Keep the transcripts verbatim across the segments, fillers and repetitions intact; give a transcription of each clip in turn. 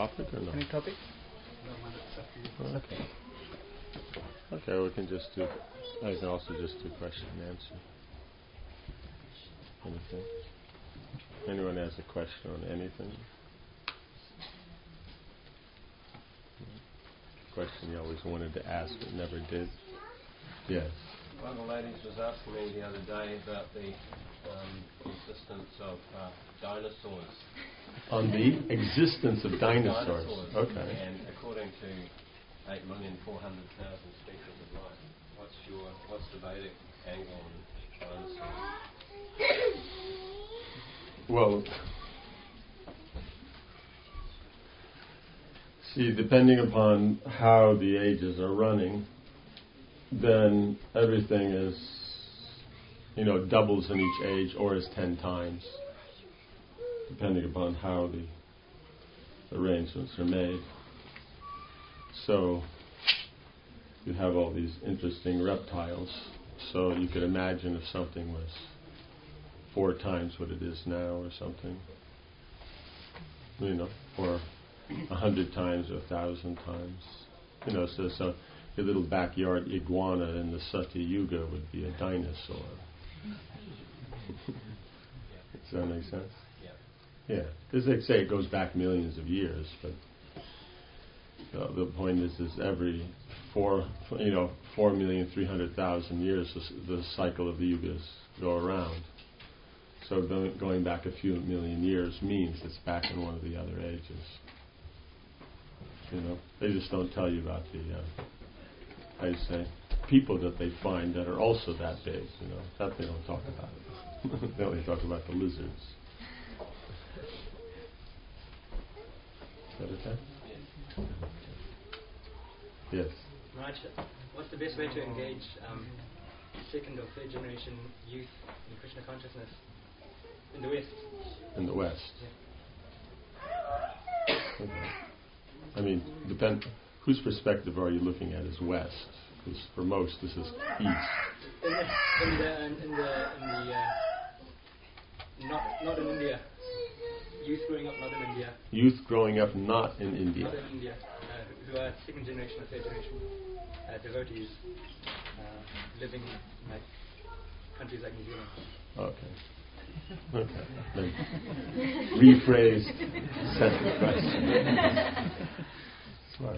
topic or no? Any topic? Okay. Okay, we can just do, I can also just do question and answer. Anything? Anyone has a question on anything? Question you always wanted to ask but never did? Yes. One of the ladies was asking me the other day about the um, existence of uh, dinosaurs. On the existence of dinosaurs. dinosaurs. Okay. And according to eight million four hundred thousand species of life, what's your what's the Vedic angle on dinosaurs? Well, see, depending upon how the ages are running, then everything is, you know, doubles in each age or is ten times, depending upon how the arrangements are made. So you have all these interesting reptiles. So you could imagine if something was four times what it is now or something, you know, or a hundred times or a thousand times. You know, so, so your little backyard iguana in the Satya Yuga would be a dinosaur. Does that make sense? Yeah. Yeah, because they say it goes back millions of years, but uh, the point is, is every four, you know, four million three hundred thousand years, the, the cycle of the yugas go around. So going, going back a few million years means it's back in one of the other ages. You know, they just don't tell you about the, uh, how you say, people that they find that are also that big. You know, that they don't talk about. They only talk about the lizards. Is that okay? Yes. Raj, what's the best way to engage um, second or third generation youth in Krishna consciousness in the West? In the West. Yeah. Okay. I mean, depend. Whose perspective are you looking at as West? Because for most, this is East. In the in the in the, in the uh, not not in India. Youth growing up not in India. Youth growing up not in India. Not in India, uh, who are second generation or third generation uh, devotees, uh, living in like countries like New Zealand. Okay. Okay. Then rephrase set the question. Smart.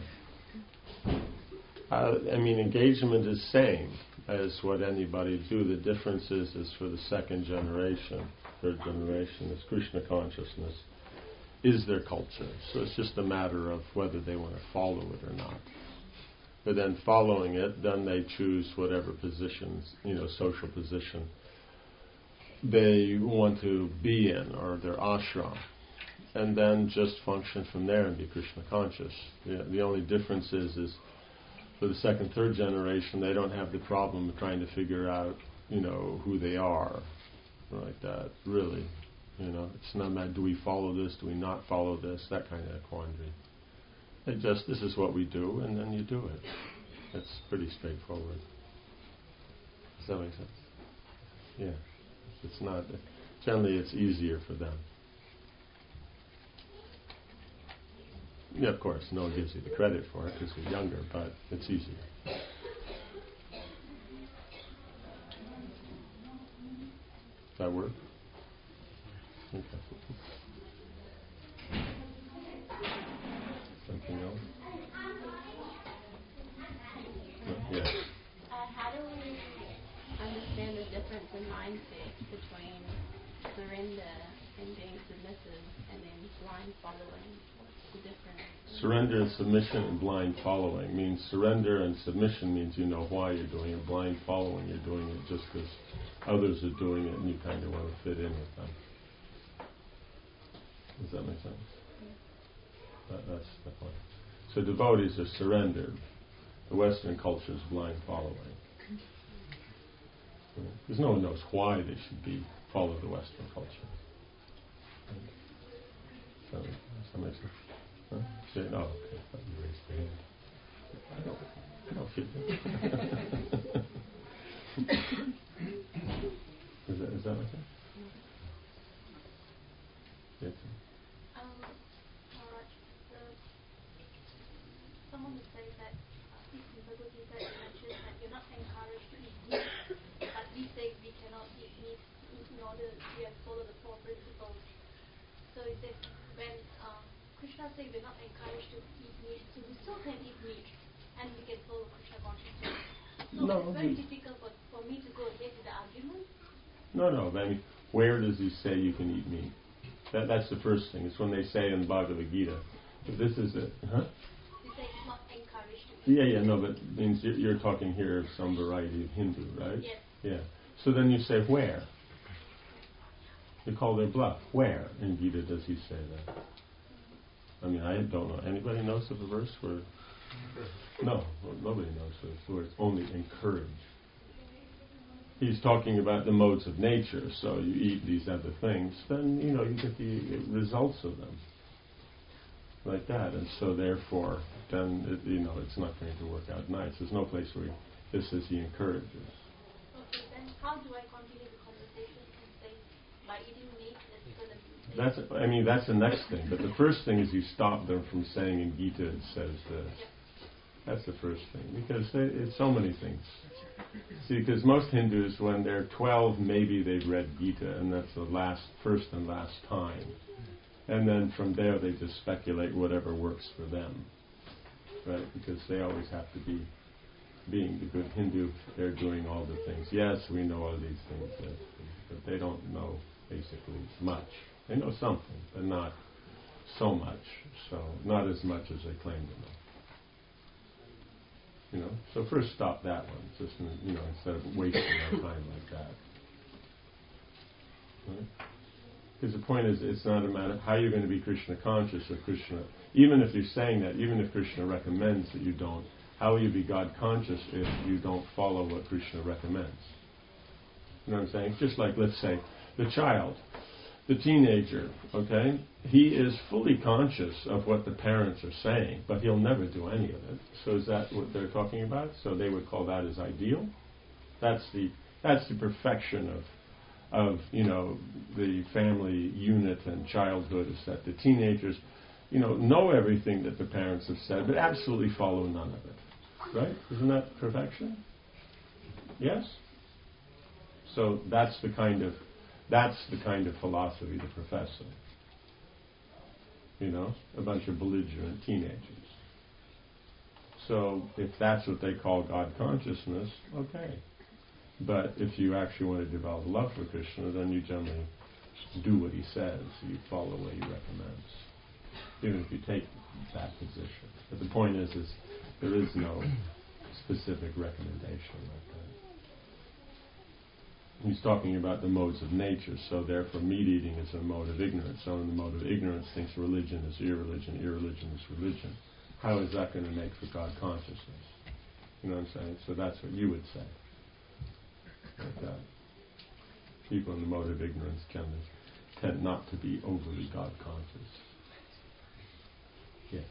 Uh, I mean, engagement is same as what anybody do. The difference is, is for the second generation, third generation, is Krishna consciousness, is their culture. So it's just a matter of whether they want to follow it or not. But then following it, then they choose whatever positions, you know, social position they want to be in, or their ashram, and then just function from there and be Krishna conscious. The, the only difference is, is for the second, third generation, they don't have the problem of trying to figure out, you know, who they are, like that. Really, you know, it's not about do we follow this, do we not follow this, that kind of quandary. It just this is what we do, and then you do it. It's pretty straightforward. Does that make sense? Yeah. It's not, generally it's easier for them. Yeah, of course, no one gives you the credit for it because you're younger, but it's easier. Does that work? Okay. Something else? No? Yeah. Uh, how do we understand the difference in mindset between surrender and being submissive and then blind following? What's the difference? Surrender and submission and blind following means surrender and submission means you know why you're doing it. Blind following, you're doing it just because others are doing it and you kind of want to fit in with them. Does that make sense? That, that's the point. So devotees are surrendered. The Western culture is blind following. Because no one knows why they should be follow the Western culture. So, does that make sense? Huh? Say, no, okay. You raised your hand. I don't, I don't feel it. Is that, is that okay? Um, alright. The someone who says that uh, in Bhagavad Gita it mentions that you're not encouraged to eat meat, but we say we cannot eat meat in order to follow the four principles. So it says when um, Krishna says we're not encouraged to eat meat, so we still can eat meat and we can follow Krishna consciousness. So No, it's very he- difficult for, for me to go ahead with the argument. No, no. I mean, where does he say you can eat meat? That, that's the first thing. It's when they say in Bhagavad Gita. But this is it. Huh? They say it's not encouraged to eat. Yeah, yeah, no, but it means you're, you're talking here of some variety of Hindu, right? Yes. Yeah. So then you say where? You call their bluff. Where in Gita does he say that? I mean, I don't know. Anybody knows of a verse where? No, well, nobody knows of a where it's only encouraged. He's talking about the modes of nature. So you eat these other things, then you know you get the results of them, like that. And so therefore, then it, you know it's not going to work out nice. There's no place where he, this is he encourages. Okay, then how do I continue the conversation and say by eating meat it's going to be... That's, I mean, that's the next thing. But the first thing is you stop them from saying in Gita it says this. That's the first thing. Because they, it's so many things. See, because most Hindus, when they're twelve, maybe they've read Gita, and that's the last, first and last time. And then from there they just speculate whatever works for them. Right? Because they always have to be, being the good Hindu, they're doing all the things. Yes, we know all these things, yes, but they don't know basically much. They know something, but not so much. So not as much as they claim to know. You know, so first stop that one, just you know, instead of wasting our time like that. Right? Because the point is, it's not a matter of how you're going to be Krishna conscious or Krishna. Even if you're saying that, even if Krishna recommends that you don't, how will you be God conscious if you don't follow what Krishna recommends? You know what I'm saying? Just like, let's say, the child, the teenager, okay? He is fully conscious of what the parents are saying, but he'll never do any of it. So is that what they're talking about? So they would call that as ideal? That's the that's the perfection of of, you know, the family unit and childhood, is that the teenagers, you know, know everything that the parents have said, but absolutely follow none of it. Right? Isn't that perfection? Yes? So that's the kind of that's the kind of philosophy they're professing. You know, a bunch of belligerent teenagers. So if that's what they call God consciousness, okay. But if you actually want to develop love for Krishna, then you generally do what he says. You follow what he recommends, even if you take that position. But the point is, is there is no specific recommendation like that. He's talking about the modes of nature, so therefore meat eating is a mode of ignorance. So in the mode of ignorance thinks religion is irreligion, irreligion is religion. How is that going to make for God consciousness? You know what I'm saying? So that's what you would say. Like that. People in the mode of ignorance tend, tend not to be overly God conscious. Yeah.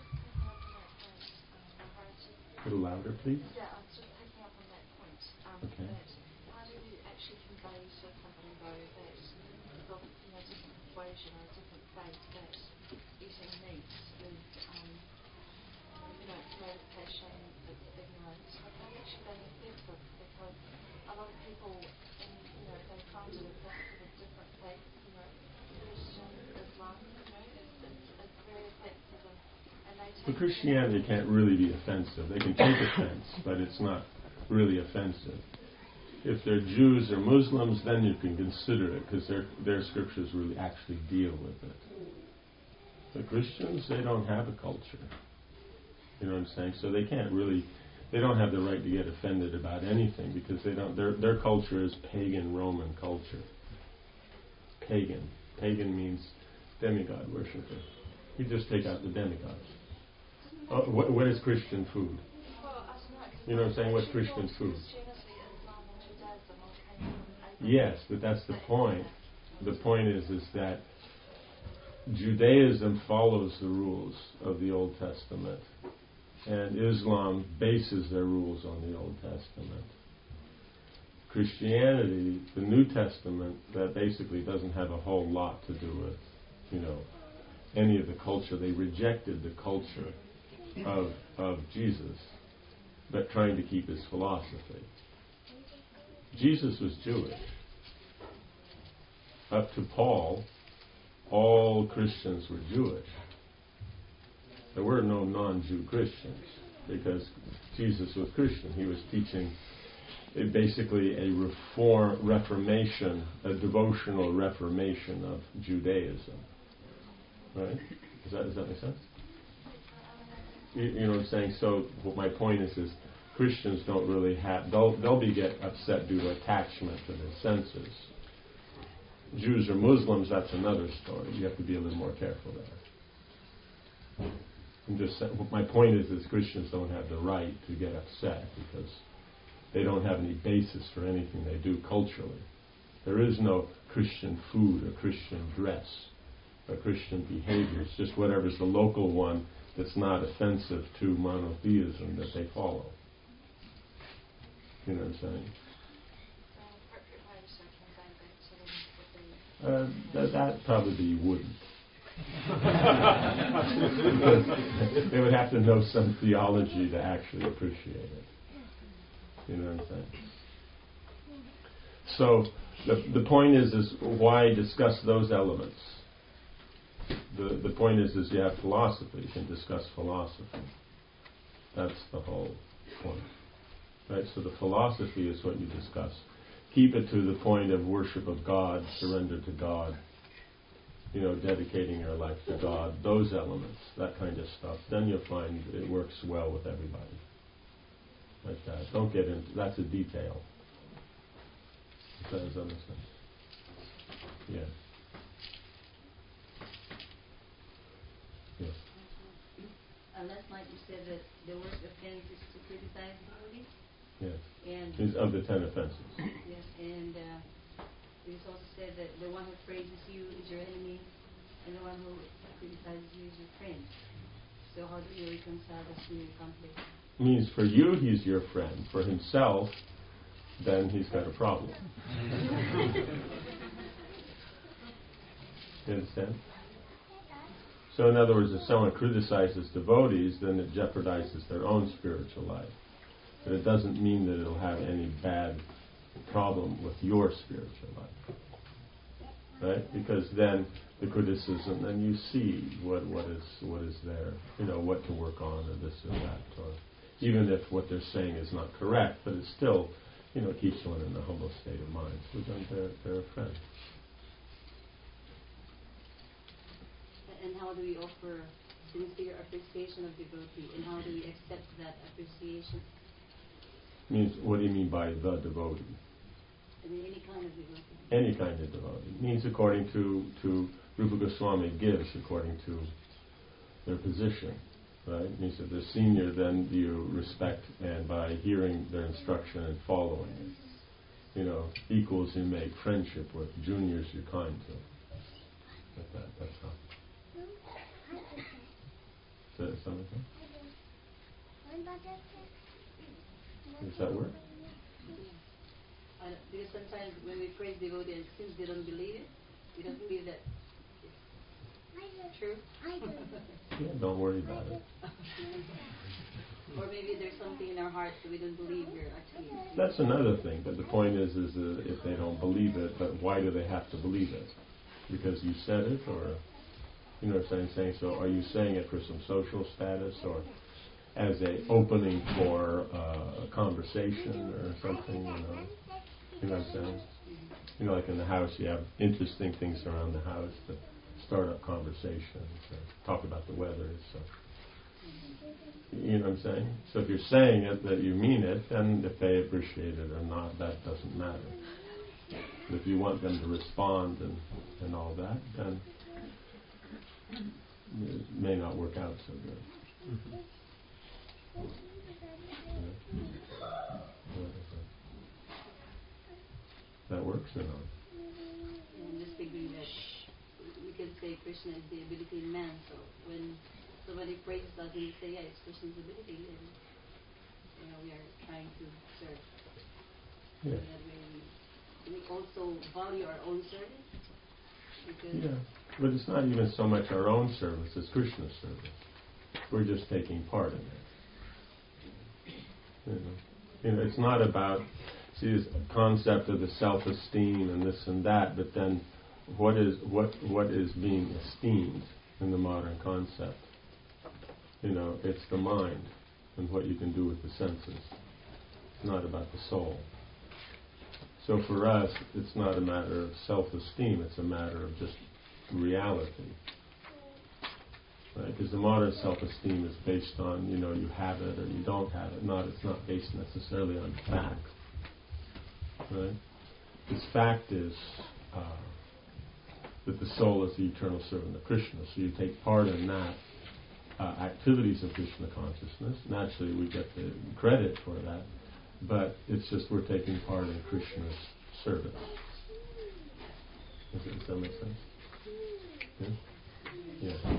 A little louder, please. Yeah, I was just picking up on that point. Um, Okay. That how do you actually convey to somebody, though, that you've got, you know, different persuasion or a different faith, that eating meat is, um, you know, it's meditation, it's ignorance. But how actually they offensive, because a lot of people, in, you know, they find it offensive with different faiths, you know, Christian, Islam, you know, it's, it's, it's very offensive. And, and they take But Christianity can't really be offensive. They can take offense, but it's not really offensive. If they're Jews or Muslims, then you can consider it, because their their scriptures really actually deal with it. The Christians, they don't have a culture. You know what I'm saying? So they can't really, they don't have the right to get offended about anything, because they don't. Their their culture is pagan Roman culture. Pagan. Pagan means demigod worshiper. You just take out the demigods. Oh, what, what is Christian food? Well, I don't know, 'cause You know what I'm saying? What's she Christian thought food? Christianity, Islam, and Judaism all came from Abraham. Yes, but that's the point. The point is, is that Judaism follows the rules of the Old Testament, and Islam bases their rules on the Old Testament. Christianity, the New Testament, that basically doesn't have a whole lot to do with, you know, any of the culture. They rejected the culture of, of Jesus, but trying to keep his philosophy. Jesus was Jewish. Up to Paul, all Christians were Jewish. There were no non-Jew Christians because Jesus was Christian. He was teaching a, basically a reform, reformation, a devotional reformation of Judaism. Right? Does that, does that make sense? You, you know what I'm saying? So what my point is is Christians don't really have, they'll, they'll be get upset due to attachment to their senses. Jews or Muslims, that's another story. You have to be a little more careful there. I'm just saying, my point is is Christians don't have the right to get upset because they don't have any basis for anything they do culturally. There is no Christian food or Christian dress or Christian behavior. It's just whatever's the local one that's not offensive to monotheism that they follow. You know what I'm saying? Uh, that, that probably wouldn't. Because they would have to know some theology to actually appreciate it. You know what I'm saying? So the the point is is why discuss those elements? The the point is is you have philosophy, you can discuss philosophy. That's the whole point. Right? So the philosophy is what you discuss. Keep it to the point of worship of God, surrender to God, you know, dedicating your life to God, those elements, that kind of stuff. Then you'll find it works well with everybody. Like that. Don't get into, that's a detail. Does that make sense? Yeah. Yes. Uh, last night you said that the worst offense is to criticize somebody. Yes. And It's of the ten offenses. yes, and uh, it is also said that the one who praises you is your enemy, and the one who criticizes you is your friend. So how do you reconcile those two conflicts? Means for you he's your friend. For himself, then he's got a problem. You understand? So in other words, if someone criticizes devotees, then it jeopardizes their own spiritual life. But it doesn't mean that it'll have any bad problem with your spiritual life. Right? Because then the criticism, then you see what, what is what is there, you know, what to work on or this or that. Or even if what they're saying is not correct, but it still, you know, keeps one in a humble state of mind. So then they're, they're a friend. And how do we offer sincere appreciation of devotee, and how do we accept that appreciation? Means, what do you mean by the devotee? I mean, any kind of devotee. Any kind of devotee. Means according to, to Rupa Goswami gives, according to their position. Right? Means if they're senior, then you respect, and by hearing their instruction and following it. You know, equals you make friendship with, juniors you're kind to. Like that, that's how. Does that sound okay? Does that work? I don't, because sometimes when we praise devotees, since they don't believe it, we don't believe that it's true. Yeah, don't worry about it. Or maybe there's something in our hearts that we don't believe we're actually. That's another thing, but the point is, is that if they don't believe it, but why do they have to believe it? Because you said it, or, you know what I'm saying? So are you saying it for some social status, or as a opening for uh, a conversation or something, you know? You know what I'm saying? You know, like in the house, you have interesting things around the house to start up conversations, or talk about the weather, so. You know what I'm saying? So if you're saying it, that you mean it, then if they appreciate it or not, that doesn't matter. But if you want them to respond and, and all that, then it may not work out so good. Mm-hmm. That works or not? I'm just thinking that we can say Krishna is the ability in man, so when somebody praises us and we say, yeah, it's Krishna's ability, then you know, we are trying to serve. Yeah. So that we, we also value our own service. Because yeah, but it's not even so much our own service, it's Krishna's service. We're just taking part in it. You know, you know, it's not about, see, this concept of the self-esteem and this and that, but then what is what what is being esteemed in the modern concept? You know, it's the mind and what you can do with the senses. It's not about the soul. So for us, it's not a matter of self-esteem, it's a matter of just reality. Right? Because the modern self-esteem is based on, you know, you have it or you don't have it. Not, it's not based necessarily on fact. Right? This fact is uh, that the soul is the eternal servant of Krishna. So you take part in that uh, activities of Krishna consciousness. Naturally, we get the credit for that, but it's just we're taking part in Krishna's service. Does, it, does that make sense? Yeah. Yeah.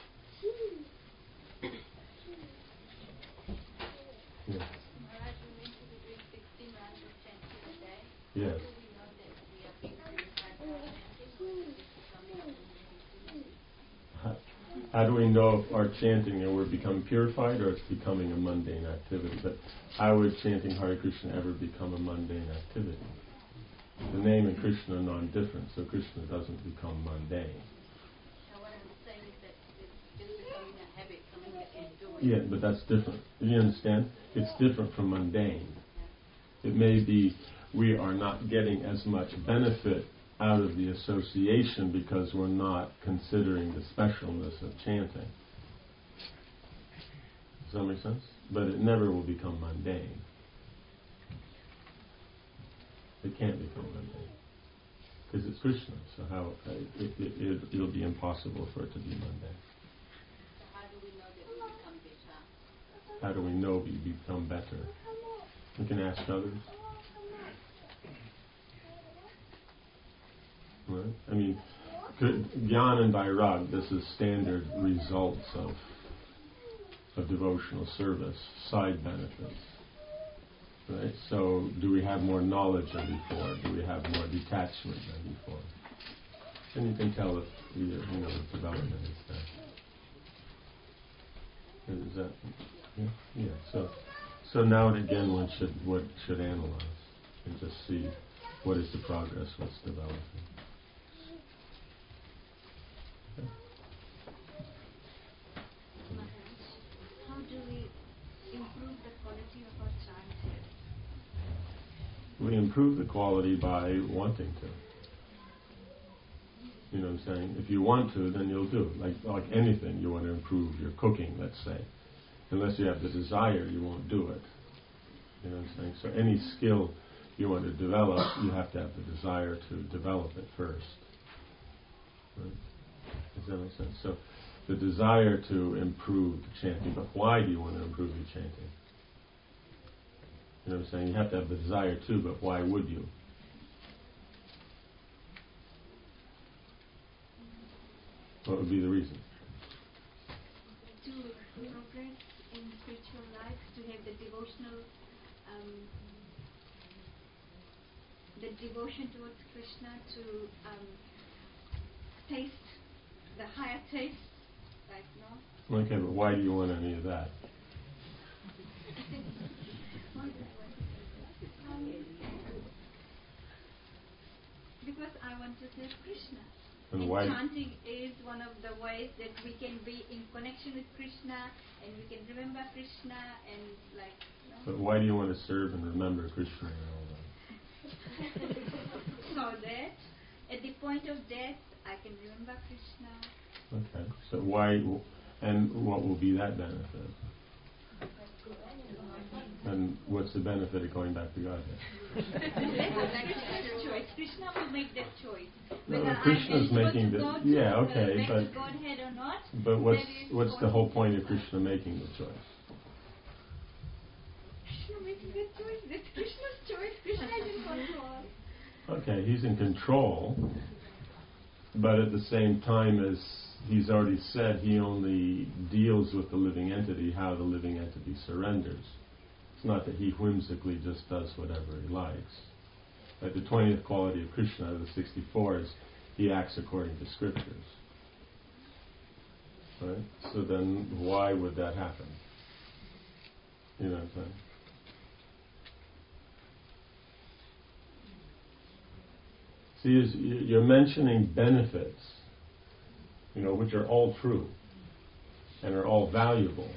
Yeah. Maharaj, we meant to be doing sixteen rounds of chanting a day. Yes. How do we know that we are being purified by our chanting, or is it just coming up in the How, how do we know if our chanting and we're becoming purified or it's becoming a mundane activity? But how would chanting Hare Krishna ever become a mundane activity? The name and Krishna are non-different, so Krishna doesn't become mundane. Now what I'm saying is that it's just becoming a habit, something that you're doing. Yeah, but that's different. You understand? It's different from mundane. It may be we are not getting as much benefit out of the association because we're not considering the specialness of chanting. Does that make sense? But it never will become mundane. It can't become mundane. Because it's Krishna, so how uh, it, it, it, it'll be impossible for it to be mundane. So how do we know that we become better? How do we know we become better? We can ask others. Right? I mean, Jnana and Vairag, this is standard results of of devotional service, side benefits. Right? So, do we have more knowledge than before? Do we have more detachment than before? And you can tell if the, you know, the development is there. Is that? Yeah. Yeah. So, so now and again, one should what should analyze and just see what is the progress, what's developing. Okay. How do we improve the quality of our chanting? We improve the quality by wanting to. You know what I'm saying? If you want to, then you'll do it. Like like anything, you want to improve your cooking, let's say. Unless you have the desire, you won't do it. You know what I'm saying? So any skill you want to develop, you have to have the desire to develop it first. Right? Does that make sense? So the desire to improve the chanting, but why do you want to improve your chanting? You know what I'm saying? You have to have the desire too, but why would you? What would be the reason? To progress in spiritual life, to have the devotional, um, the devotion towards Krishna, to um, taste the higher taste, like, no? Okay, but why do you want any of that? um, because I want to serve Krishna. And And why? chanting is one of the ways that we can be in connection with Krishna and we can remember Krishna and like, you know. But why do you want to serve and remember Krishna and all that? So that at the point of death I can remember Krishna. Okay, so why, and what will be that benefit? And what's the benefit of going back to Godhead? That's like Krishna's choice. Krishna will make that choice. No, Whether Krishna's I'm making the, the- go to yeah, uh, okay, back but- to Godhead or not. But what's that is what's the what whole he point of decides. Krishna making the choice? Krishna making that choice. That's Krishna's choice. Krishna is in control. Okay, he's in control, but at the same time as he's already said, he only deals with the living entity how the living entity surrenders. It's not that he whimsically just does whatever he likes. Like the twentieth quality of Krishna, the sixty-four, is he acts according to scriptures. Right? So then why would that happen? You know what I'm saying? See, is- you're mentioning benefits, you know, which are all true and are all valuable.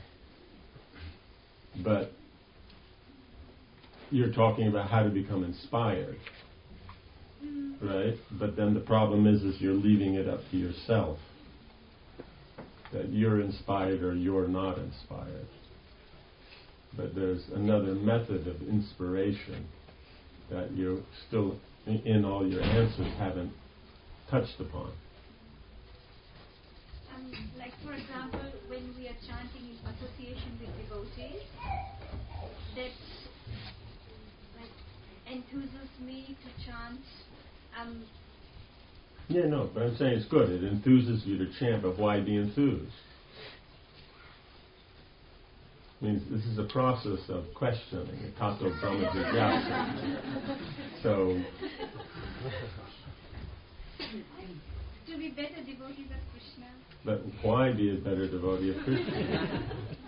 But you're talking about how to become inspired, right? But then the problem is, is you're leaving it up to yourself, that you're inspired or you're not inspired. But there's another method of inspiration that you still, in, in all your answers, haven't touched upon. Um, like for example, when we are chanting in association with devotees, that like enthuses me to chant. Um, Yeah, no, but I'm saying it's good. It enthuses you to chant, but why be enthused? I mean, this is a process of questioning, a tato brahma jigyasa. So, to be better devotees of Krishna. but why be a better devotee of Krishna?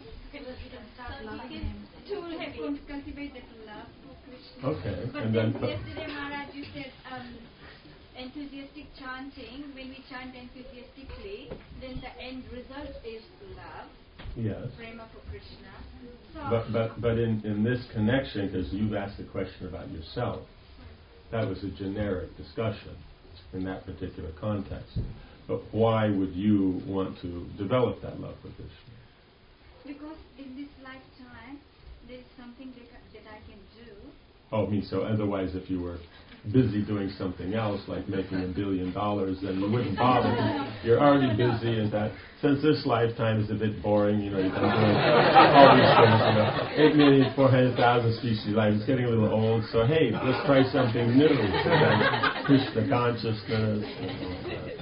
To have to cultivate that love for Krishna. Okay, But and then then- but- yesterday Maharaj, you said um, enthusiastic chanting. When we chant enthusiastically, then the end result is love, Yes. prema for Krishna. So But but but in, in this connection, because you've asked a question about yourself, that was a generic discussion in that particular context. But why would you want to develop that love for Krishna? because in this lifetime there is something that, I- that I can do. Oh, me. So otherwise, if you were busy doing something else, like making a billion dollars, then you wouldn't bother. You're already busy, and that since this lifetime is a bit boring, you know, you've been doing all these things, you know, eight million four hundred thousand species of life. It's getting a little old, so hey, let's try something new. So then Krishna consciousness. And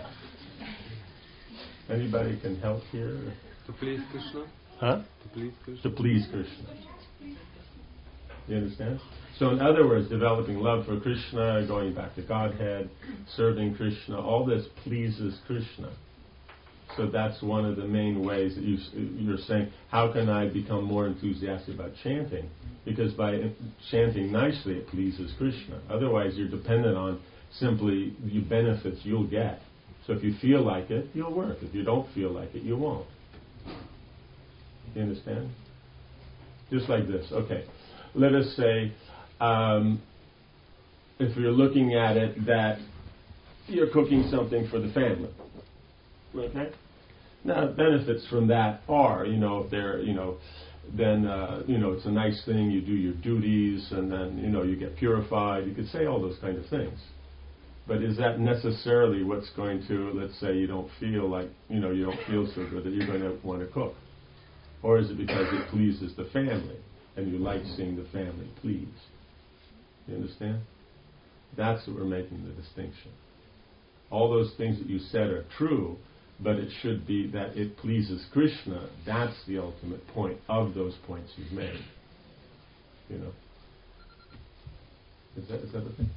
anybody can help here? To please Krishna? Huh? To please Krishna? To please Krishna. You understand? So in other words, developing love for Krishna, going back to Godhead, serving Krishna, all this pleases Krishna. So that's one of the main ways that you, you're saying, how can I become more enthusiastic about chanting? Because by chanting nicely, it pleases Krishna. Otherwise, you're dependent on simply the benefits you'll get. So if you feel like it, you'll work. If you don't feel like it, you won't. You understand? Just like this. Okay. Let us say, um, if you're looking at it that you're cooking something for the family. Okay? Now, benefits from that are, you know, if they're, you know, then, uh, you know, it's a nice thing, you do your duties, and then, you know, you get purified. You could say all those kind of things. But is that necessarily what's going to, let's say you don't feel like, you know, you don't feel so good that you're going to want to cook? Or is it because it pleases the family, and you like seeing the family pleased? You understand? That's what we're making the distinction. All those things that you said are true, but it should be that it pleases Krishna. That's the ultimate point of those points you've made. You know? Is that, is that the thing?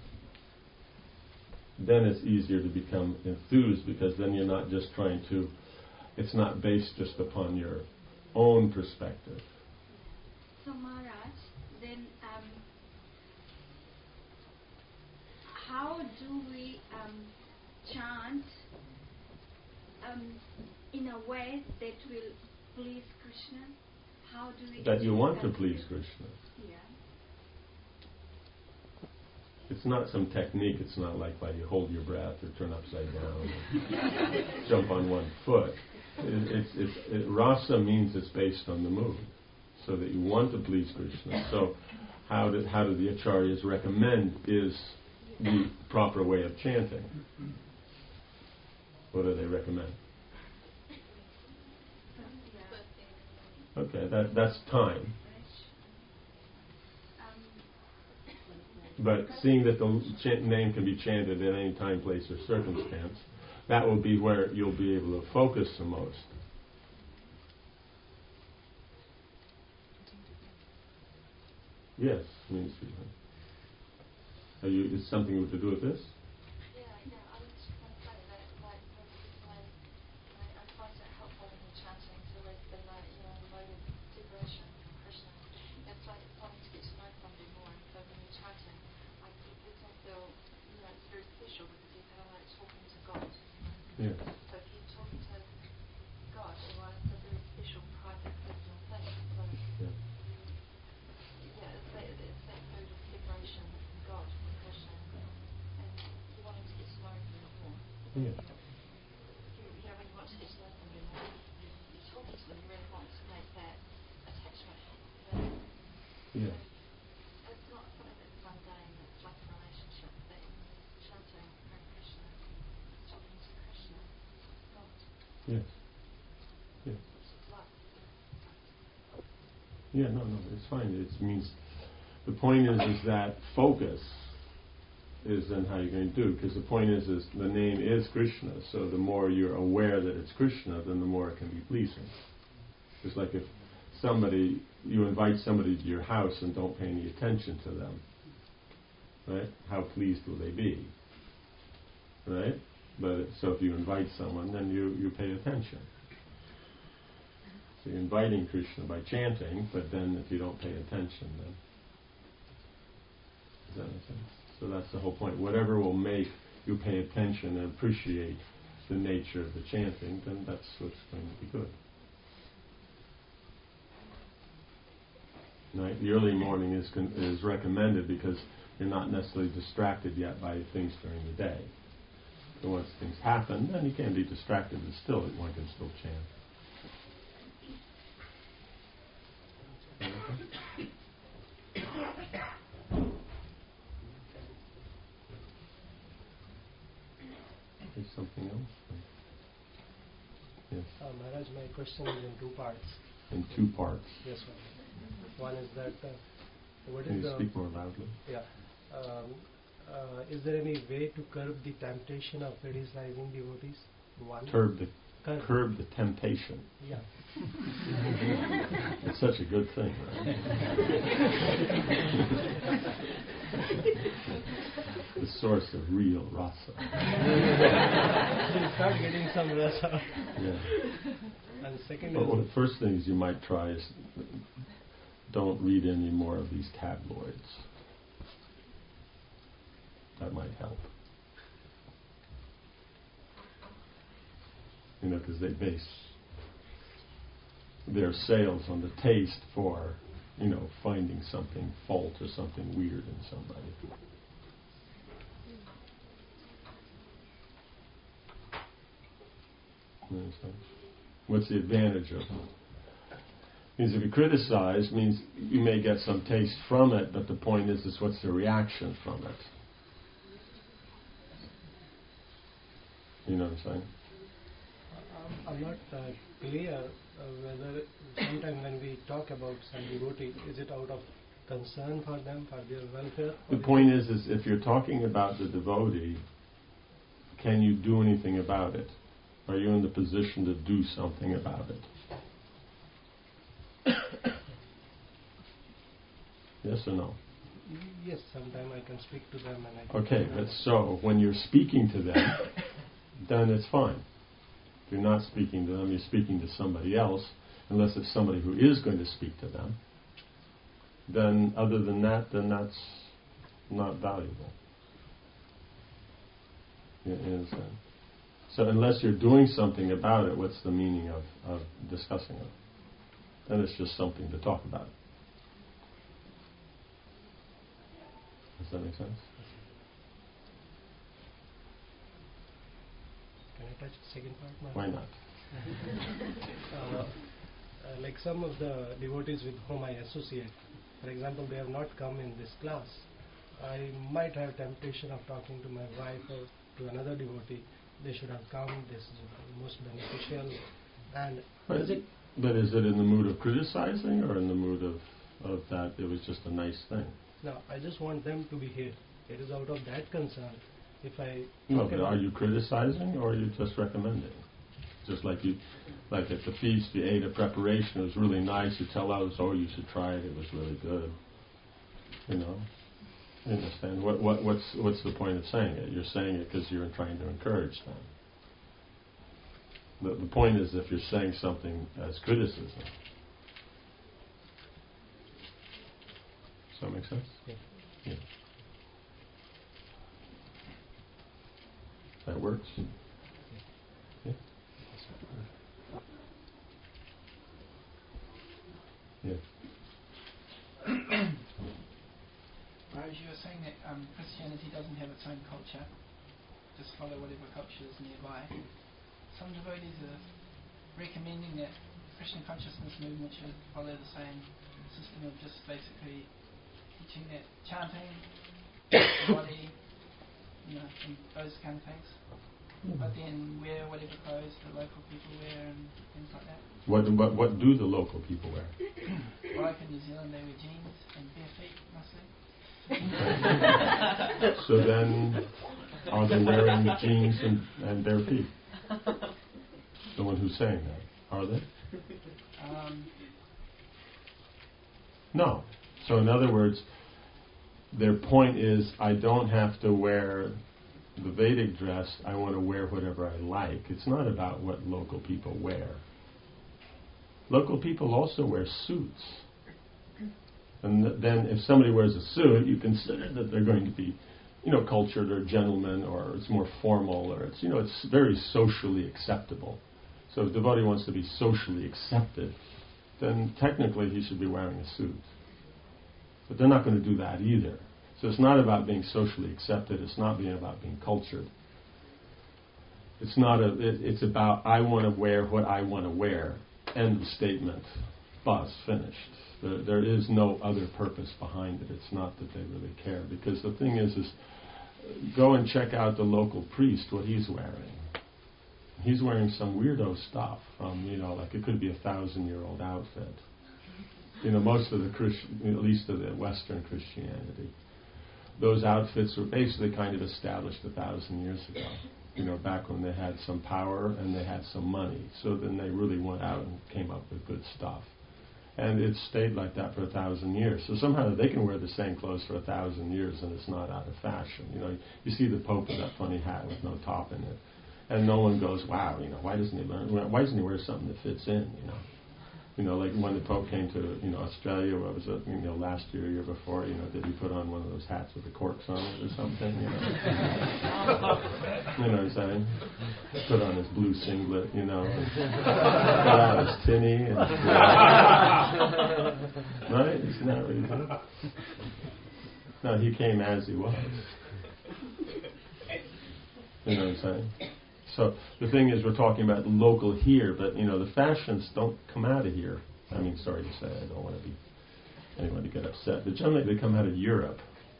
Then it's easier to become enthused, because then you're not just trying to, it's not based just upon your own perspective. So Maharaj, then um, how do we um, chant um, in a way that will please Krishna? How do we That you achieve want to that? please Krishna. Yeah. It's not some technique. It's not like while you hold your breath or turn upside down or jump on one foot. It, it's, it's, it, rasa means it's based on the mood, so that you want to please Krishna. So how do, how do the acharyas recommend is the proper way of chanting? What do they recommend? Okay, that, that's time. But seeing that the ch- name can be chanted at any time, place, or circumstance, that will be where you'll be able to focus the most. Yes, means Are you? Is something to do with this? Yeah, yeah, I was just going to say that, like, most of the time, I, I find it helpful Yeah. You, you know, when you want to get to know somebody, you, you're talking to them, you really want to make that attachment. That, Yeah. it's not something that's mundane, it's like a relationship that chanting Hare Krishna, talking to Krishna, not Yes. Yeah. like. Yeah, no, no, it's fine. It means the point is, is that focus is then how you're going to do. Because the point is, is the name is Krishna. So the more you're aware that it's Krishna, then the more it can be pleasing. Just like if somebody, you invite somebody to your house and don't pay any attention to them, right? How pleased will they be, right? But so if you invite someone, then you, you pay attention. So you're inviting Krishna by chanting, but then if you don't pay attention, then does that make sense? So that's the whole point. Whatever will make you pay attention and appreciate the nature of the chanting, then that's what's going to be good. Right? The early morning is con- is recommended because you're not necessarily distracted yet by things during the day. So once things happen, then you can be distracted, but still one can still chant. Is something else? Yes. Uh, Maharaj, my question is in two parts. In two parts. Yes, sir. One is that uh, what Can is you the speak more loudly? yeah? Um, uh, is there any way to curb the temptation of criticizing devotees? One. Curb the Curb. curb the temptation. Yeah. It's such a good thing, right? The source of real rasa. You start getting some rasa. Yeah. And second Well, is well, the first things you might try is don't read any more of these tabloids. That might help. You know, because they base their sales on the taste for, you know, finding something fault or something weird in somebody. You understand? What's the advantage of it? Means if you criticize, means you may get some taste from it, but the point is, is what's the reaction from it? You know what I'm saying? I'm not uh, clear uh, whether sometimes when we talk about some devotee, is it out of concern for them, for their welfare? The point is, is if you're talking about the devotee, can you do anything about it? Are you in the position to do something about it? Yes or no? Yes, sometimes I can speak to them and I can Okay, but so when you're speaking to them, then it's fine. If you're not speaking to them, you're speaking to somebody else, unless it's somebody who is going to speak to them. Then other than that, then that's not valuable. You you understand? So unless you're doing something about it, what's the meaning of, of discussing it? Then it's just something to talk about. Does that make sense? Can I touch the second part now? Why not? uh, uh, like some of the devotees with whom I associate, for example, they have not come in this class. I might have temptation of talking to my wife or to another devotee. They should have come. This is most beneficial. And But, does it? but is it in the mood of criticizing or in the mood of, of that it was just a nice thing? No, I just want them to be here. It is out of that concern. If I No, talk but about are you criticizing or are you just recommending? Just like you, like at the feast, you ate a preparation, it was really nice, you tell others, oh, you should try it, it was really good. You know? You understand? What, what, what's, what's the point of saying it? You're saying it because you're trying to encourage them. The, the point is if you're saying something as criticism. Does that make sense? Yeah. Yeah. That works? Yeah? Yeah. Whereas you were saying that um, Christianity doesn't have its own culture, just follow whatever culture is nearby. Some devotees are recommending that Krishna consciousness movement should follow the same system of just basically teaching that chanting, body, you know, and those kind of things. But then wear whatever clothes the local people wear and things like that. What, what, what do the local people wear? Like in New Zealand, they wear jeans and bare feet mostly. So then, are they wearing jeans and, and bare feet? The one who's saying that, are they? Um, no. So in other words, their point is, I don't have to wear the Vedic dress, I want to wear whatever I like. It's not about what local people wear. Local people also wear suits. And th- then if somebody wears a suit, you consider that they're going to be, you know, cultured or gentleman, or it's more formal, or it's, you know, it's very socially acceptable. So if a devotee wants to be socially accepted, then technically he should be wearing a suit. But they're not going to do that either. So it's not about being socially accepted. It's not being about being cultured. It's not a. It, it's about I want to wear what I want to wear. End of statement. Buzz. Finished. There, there is no other purpose behind it. It's not that they really care. Because the thing is, is go and check out the local priest. What he's wearing. He's wearing some weirdo stuff. From you know, like it could be a thousand-year-old outfit. You know, most of the Christian, at least of the Western Christianity. Those outfits were basically kind of established a thousand years ago, you know, back when they had some power and they had some money. So then they really went out and came up with good stuff. And it's stayed like that for a thousand years. So somehow they can wear the same clothes for a thousand years and it's not out of fashion. You know, you see the Pope with that funny hat with no top in it. And no one goes, wow, you know, why doesn't he learn, why doesn't he wear something that fits in, you know? You know, like when the Pope came to, you know, Australia, what was it, you know, last year, year before, you know, did he put on one of those hats with the corks on it or something, you know? You know what I'm saying? Put on his blue singlet, you know, and put on his tinny, and, right? Isn't that what he did? No, he came as he was. You know what I'm saying? So the thing is, we're talking about local here, but you know the fashions don't come out of here. I mean, sorry to say, I don't want to be anyone to get upset, but generally they come out of Europe.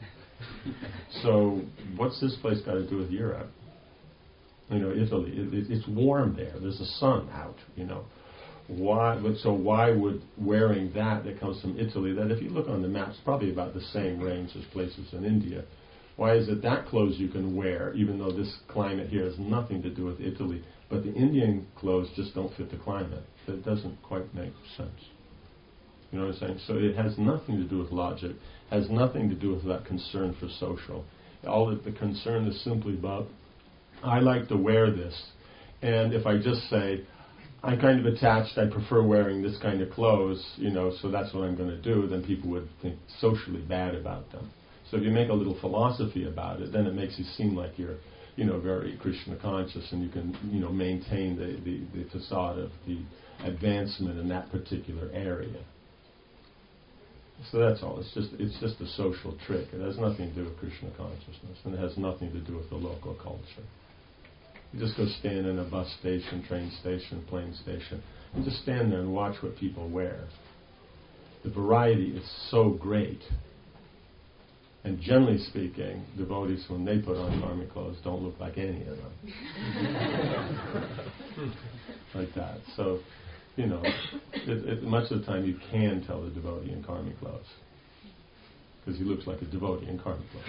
So what's this place got to do with Europe? You know, Italy. It, it, it's warm there. There's the sun out. You know, why? But so why would wearing that that comes from Italy? That if you look on the maps, probably about the same range as places in India. Why is it that clothes you can wear, even though this climate here has nothing to do with Italy, but the Indian clothes just don't fit the climate? That doesn't quite make sense. You know what I'm saying? So it has nothing to do with logic, has nothing to do with that concern for social. All that the concern is simply about, I like to wear this, and if I just say, I'm kind of attached, I prefer wearing this kind of clothes, you know, so that's what I'm going to do, then people would think socially bad about them. So if you make a little philosophy about it, then it makes you seem like you're, you know, very Krishna conscious, and you can, you know, maintain the, the, the facade of the advancement in that particular area. So that's all. It's just it's just a social trick. It has nothing to do with Krishna consciousness, and it has nothing to do with the local culture. You just go stand in a bus station, train station, plane station, and just stand there and watch what people wear. The variety is so great. And generally speaking, devotees, when they put on karmic clothes, don't look like any of them. Like that. So, you know, it, it, much of the time you can tell the devotee in karmic clothes. Because he looks like a devotee in karmic clothes.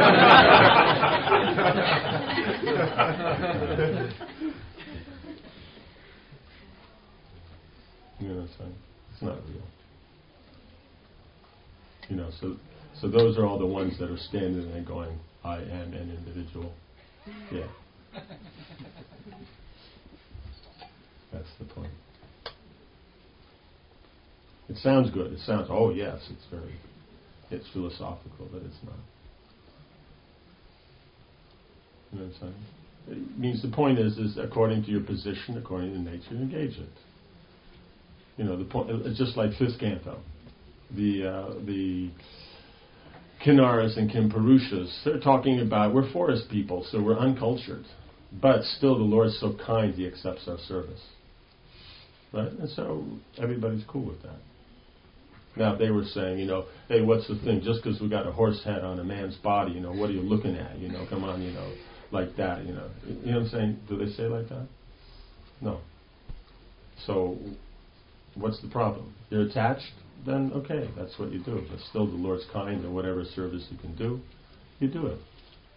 You know what I'm saying? It's not real. You know, so... So those are all the ones that are standing there going, I am an individual. Yeah. That's the point. It sounds good. It sounds, oh yes, it's very, it's philosophical, but it's not. You know what I'm saying? It means the point is, is according to your position, according to nature, engage it. You know, the point, it's just like fifth canto. The, uh, the, Kinnaras and Kimpurushas, they're talking about, we're forest people, so we're uncultured. But still the Lord's so kind, He accepts our service. Right? And so everybody's cool with that. Now if they were saying, you know, hey, what's the thing? Just because we got a horse head on a man's body, you know, what are you looking at? You know, come on, you know, like that, you know. You know what I'm saying? Do they say like that? No. So what's the problem? You're attached? Then okay, that's what you do. But still the Lord's kind, and whatever service you can do, you do it.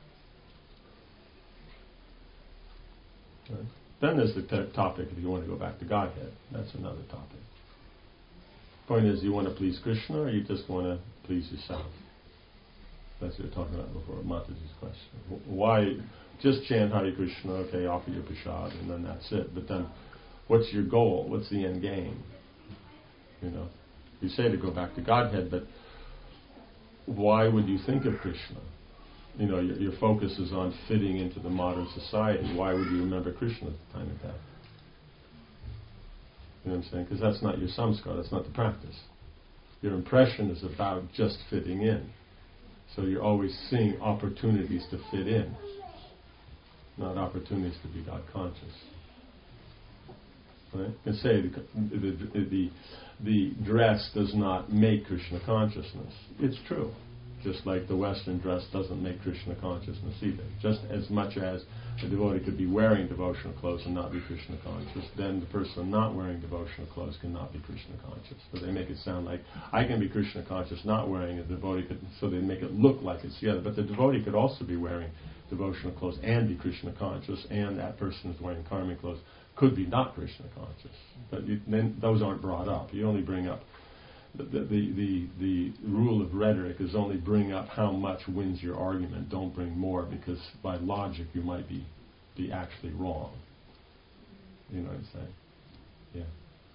Right? Then there's the t- topic, if you want to go back to Godhead. That's another topic. Point is, you want to please Krishna, or you just want to please yourself? That's what we were talking about before, Mataji's question. Why just chant Hare Krishna, okay, offer your prasad, and then that's it. But then, what's your goal? What's the end game? You know, you say to go back to Godhead, but why would you think of Krishna? You know, your, your focus is on fitting into the modern society. Why would you remember Krishna at the time of death? You know what I'm saying? Because that's not your samskar, that's not the practice. Your impression is about just fitting in. So you're always seeing opportunities to fit in, not opportunities to be God conscious. Right? You can say the, the, the, the dress does not make Krishna consciousness. It's true. Just like the Western dress doesn't make Krishna consciousness either. Just as much as a devotee could be wearing devotional clothes and not be Krishna conscious, then the person not wearing devotional clothes cannot be Krishna conscious. But they make it sound like, I can be Krishna conscious not wearing a devotee, could, so they make it look like it's together. But the devotee could also be wearing devotional clothes and be Krishna conscious, and that person who's wearing karmic clothes could be not Krishna conscious. But you, then those aren't brought up. You only bring up The, the, the, the rule of rhetoric is only bring up how much wins your argument. Don't bring more, because by logic you might be, be actually wrong. You know what I'm saying? Yeah.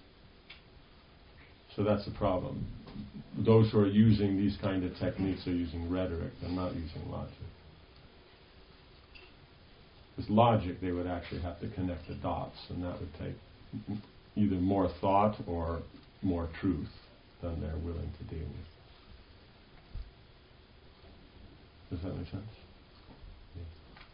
So that's the problem. Those who are using these kind of techniques are using rhetoric. They're not using logic. Because logic, they would actually have to connect the dots, and that would take either more thought or more truth than they're willing to deal with. Does that make sense? Yeah.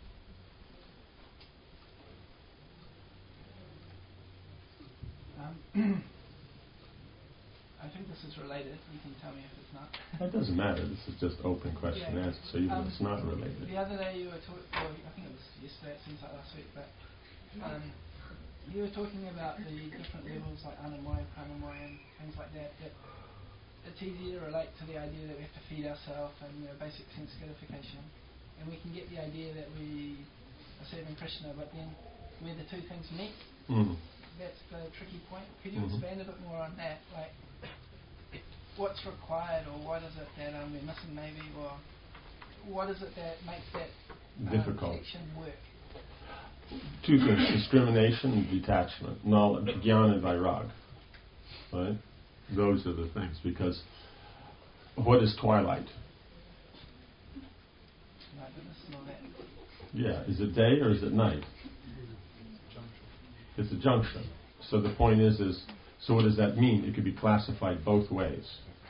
Um, I think this is related. You can tell me if it's not. It doesn't matter. This is just open question and Yeah. answer, so even Um, if it's not related. The other day you were talking, well, I think it was yesterday, it seems like last week, but um, you were talking about the different levels like Anamoy, Pranamoy, and things like that, that it's easy to relate to the idea that we have to feed ourselves and, you know, basic sense gratification. And we can get the idea that we are serving Krishna, but then where the two things meet, Mm. that's the tricky point. Could you Mhm. expand a bit more on that? Like, what's required, or what is it that um, we're missing maybe, or what is it that makes that um, Difficult. connection work? Two things: discrimination and detachment, knowledge, jnana and vairag. Right? Those are the things. Because what is twilight? Nightliness and all that. Yeah, is it day or is it night? It's a junction. So the point is, is so what does that mean? It could be classified both ways.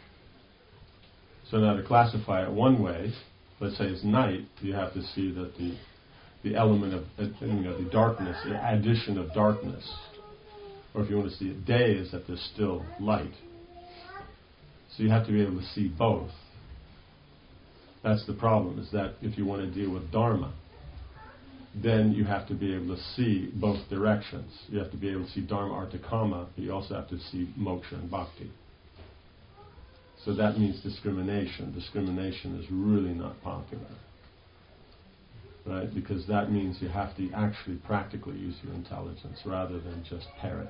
So now to classify it one way, let's say it's night, you have to see that the the element of uh, you know, the darkness, the addition of darkness. Or if you want to see it day, is that there's still light. So you have to be able to see both. That's the problem, is that if you want to deal with Dharma, then you have to be able to see both directions. You have to be able to see Dharma, Artha, Kama, but you also have to see Moksha and Bhakti. So that means discrimination. Discrimination is really not popular. Right? Because that means you have to actually practically use your intelligence rather than just parrot.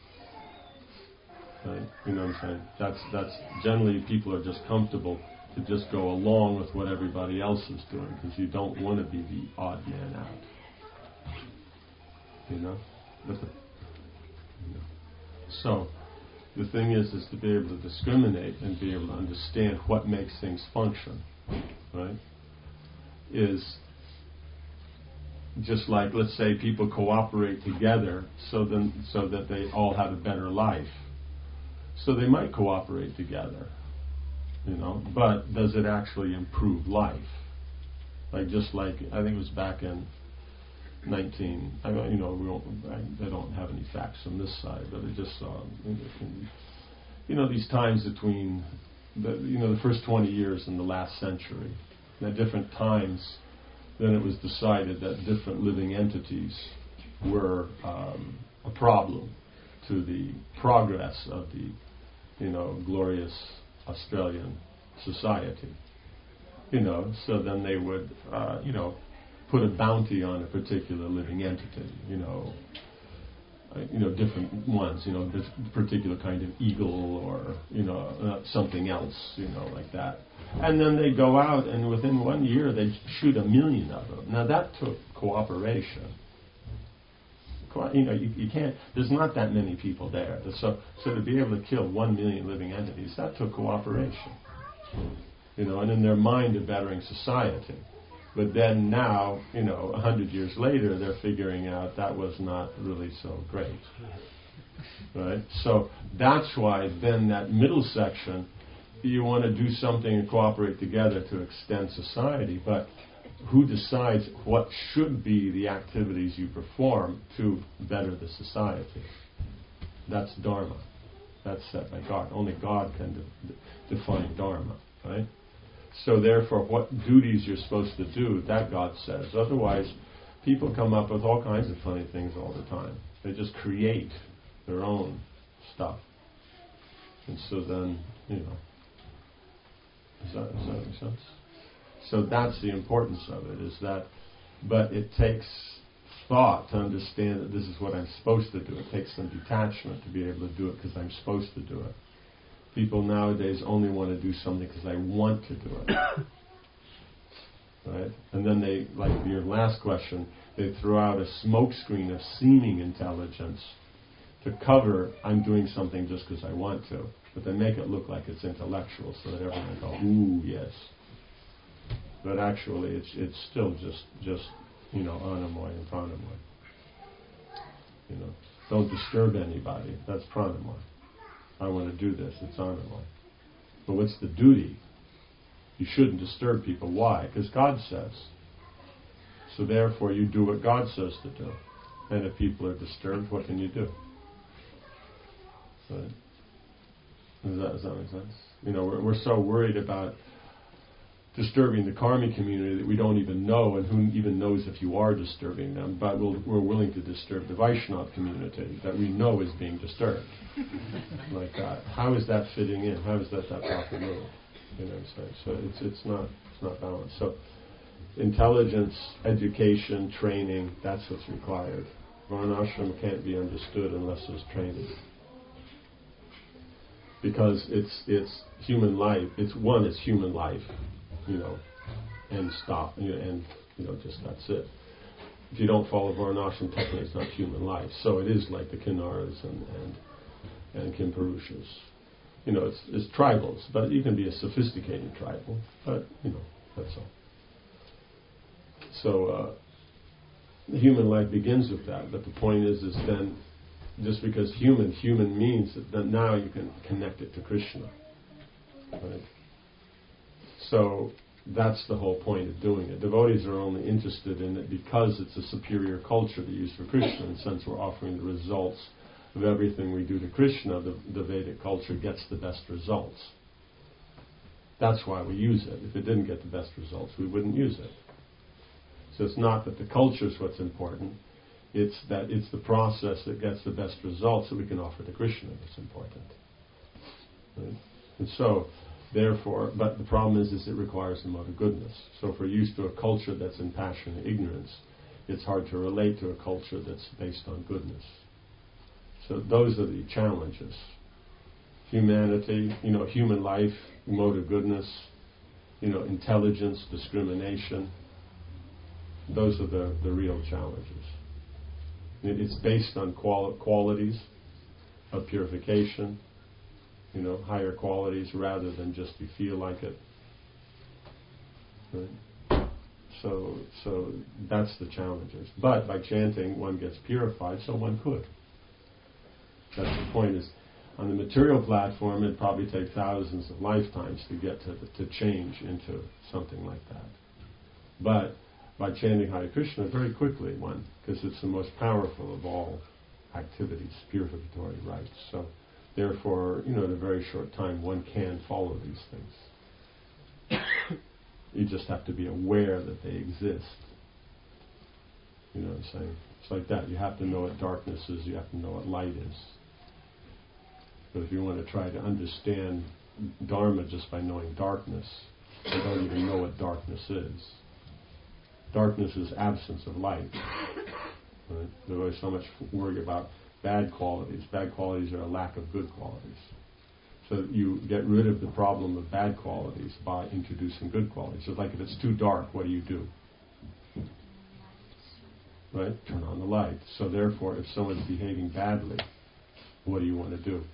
Right? You know what I'm saying? That's that's generally people are just comfortable to just go along with what everybody else is doing, because you don't want to be the odd man out. You know? But the, you know. So the thing is, is to be able to discriminate and be able to understand what makes things function. Right? Is just like, let's say, people cooperate together so then so that they all have a better life. So they might cooperate together. you know, but does it actually improve life? Like just like, I think it was back in nineteen, I don't, you know, we don't, I, I don't have any facts on this side, but I just saw, you know, these times between, the, you know, the first twenty years in the last century, and at different times, then it was decided that different living entities were um, a problem to the progress of the, you know, glorious Australian society. You know, so then they would, uh, you know, put a bounty on a particular living entity, you know, uh, you know, different ones, you know, this particular kind of eagle or, you know, uh, something else, you know, like that. And then they go out and within one year they shoot a million of them. Now that took cooperation. Co- you know, you, you can't, there's not that many people there. So, so to be able to kill one million living entities, that took cooperation. You know, and in their mind of bettering society. But then now, you know, a hundred years later, they're figuring out that was not really so great. Right? So that's why then that middle section, you want to do something and cooperate together to extend society, but who decides what should be the activities you perform to better the society? That's Dharma. That's set by God. Only God can de- define Dharma, right? So therefore, what duties you're supposed to do, that God says. Otherwise, people come up with all kinds of funny things all the time. They just create their own stuff. And so then, you know, does that, does that make sense? So that's the importance of it, is that, but it takes thought to understand that this is what I'm supposed to do. It takes some detachment to be able to do it because I'm supposed to do it. People nowadays only want to do something because I want to do it. Right? And then they, like your last question, they throw out a smokescreen of seeming intelligence to cover I'm doing something just because I want to. But they make it look like it's intellectual so that everyone goes, ooh, yes. But actually it's it's still just, just you know, anamoy and pranamoy. You know, don't disturb anybody. That's pranamoy. I want to do this. It's anamoy. But what's the duty? You shouldn't disturb people. Why? Because God says. So therefore you do what God says to do. And if people are disturbed, what can you do? Right? Does that, does that make sense? You know, we're, we're so worried about disturbing the karmic community that we don't even know, and who even knows if you are disturbing them, but we'll, we're willing to disturb the Vaishnava community that we know is being disturbed. Like that. How is that fitting in? How is that that proper move? You know what I'm saying? So it's it's not it's not balanced. So intelligence, education, training, that's what's required. Varnashram can't be understood unless there's training. Because it's it's human life. It's one, it's human life. You know, and stop, you know, and you know, just that's it. If you don't follow Varnashram, technically it's not human life. So it is like the Kinnaras and and, and Kimpurushas. You know, it's, it's tribals, but you can be a sophisticated tribal. But you know, that's all. So uh, human life begins with that. But the point is, is then just because human, human means that, that now you can connect it to Krishna. Right? So that's the whole point of doing it. Devotees are only interested in it because it's a superior culture to use for Krishna, and since we're offering the results of everything we do to Krishna, the, the Vedic culture gets the best results. That's why we use it. If it didn't get the best results, we wouldn't use it. So it's not that the culture is what's important, it's that it's the process that gets the best results that we can offer to Krishna that's important. Right? And so, therefore, but the problem is, is it requires a mode of goodness. So if we're used to a culture that's in passion and ignorance, it's hard to relate to a culture that's based on goodness. So those are the challenges. Humanity, you know, human life, mode of goodness, you know, intelligence, discrimination. Those are the, the real challenges. It, it's based on quali- qualities of purification, you know, higher qualities rather than just you feel like it. Right? So, so that's the challenges. But by chanting, one gets purified, so one could. That's the point. Is On the material platform, it'd probably take thousands of lifetimes to get to to change into something like that. But by chanting Hare Krishna, very quickly one, because it's the most powerful of all activities, purificatory rites. So, therefore, you know, in a very short time, one can follow these things. You just have to be aware that they exist. You know what I'm saying? It's like that. You have to know what darkness is. You have to know what light is. But if you want to try to understand Dharma just by knowing darkness, you don't even know what darkness is. Darkness is absence of light. Right? There's always so much worry about bad qualities. Bad qualities are a lack of good qualities. So you get rid of the problem of bad qualities by introducing good qualities. So like if it's too dark, what do you do? Right? Turn on the light. So therefore, if someone's behaving badly, what do you want to do?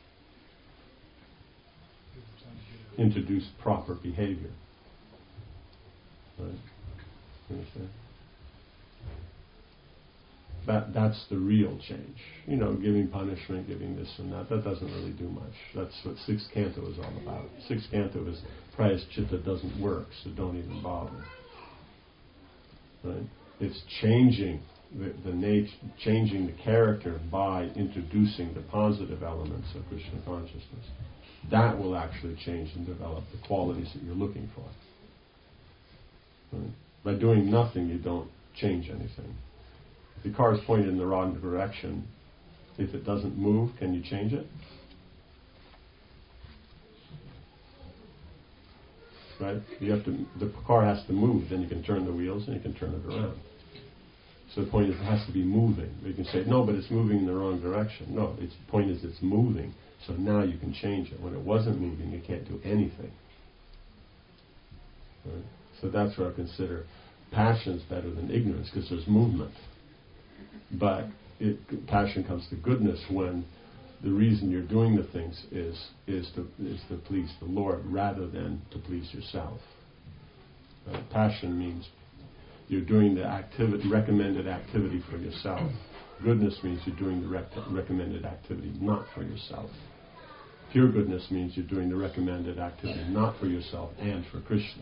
Introduce proper behavior. Right? You understand? That that's the real change. You know, giving punishment, giving this and that, that doesn't really do much. That's what sixth canto is all about. Sixth canto is Prayaschitta doesn't work, so don't even bother. Right? It's changing the, the nat- changing the character by introducing the positive elements of Krishna consciousness. That will actually change and develop the qualities that you're looking for. Right? By doing nothing, you don't change anything. If the car is pointed in the wrong direction, if it doesn't move, can you change it? Right? You have to. The car has to move. Then you can turn the wheels and you can turn it around. So the point is, it has to be moving. You can say, no, but it's moving in the wrong direction. No, its the point is, it's moving. So now you can change it. When it wasn't moving, you can't do anything. Right? So that's where I consider passion's better than ignorance, because there's movement. But it, passion comes to goodness when the reason you're doing the things is is to is to please the Lord rather than to please yourself. Uh, passion means you're doing the activity, recommended activity for yourself. Goodness means you're doing the rec- recommended activity not for yourself. Pure goodness means you're doing the recommended activity not for yourself and for Krishna.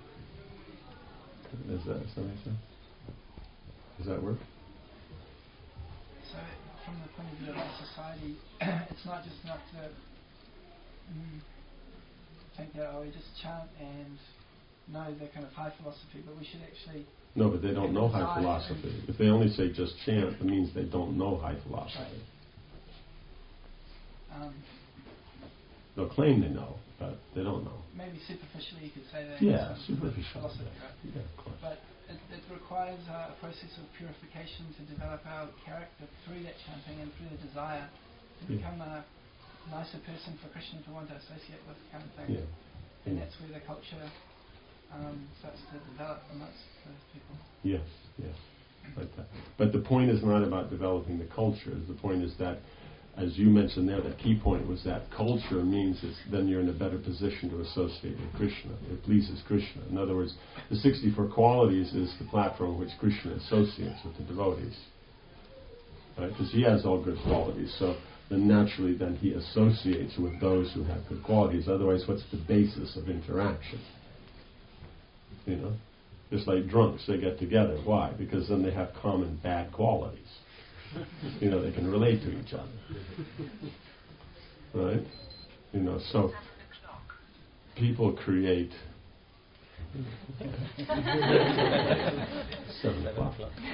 Does that, does that make sense? Does that work? So, from the point of view of our society, it's not just enough to mm, think that, oh, we just chant and know the kind of high philosophy, but we should actually... No, but they don't know high philosophy. If they only say just chant, it means they don't know high philosophy. Right. Um, They'll claim they know, but they don't know. Maybe superficially you could say that. Yeah, superficially. Philosophy, right? Yeah, of course. But it, it requires uh, a process of purification to develop our character through that chanting and through the desire to yeah. become a nicer person for Krishna to want to associate with, kind of thing. Yeah. And yeah. that's where the culture um, starts to develop amongst those people. Yes, yes. Like that. But the point is not about developing the culture. The point is that, as you mentioned there, the key point was that culture means it's, then you're in a better position to associate with Krishna. It pleases Krishna. In other words, the sixty-four qualities is the platform which Krishna associates with the devotees. Right? Because he has all good qualities. So then naturally then he associates with those who have good qualities. Otherwise, what's the basis of interaction? You know? Just like drunks, they get together. Why? Because then they have common bad qualities. You know, they can relate to each other. Right? You know, so people create... Seven o'clock.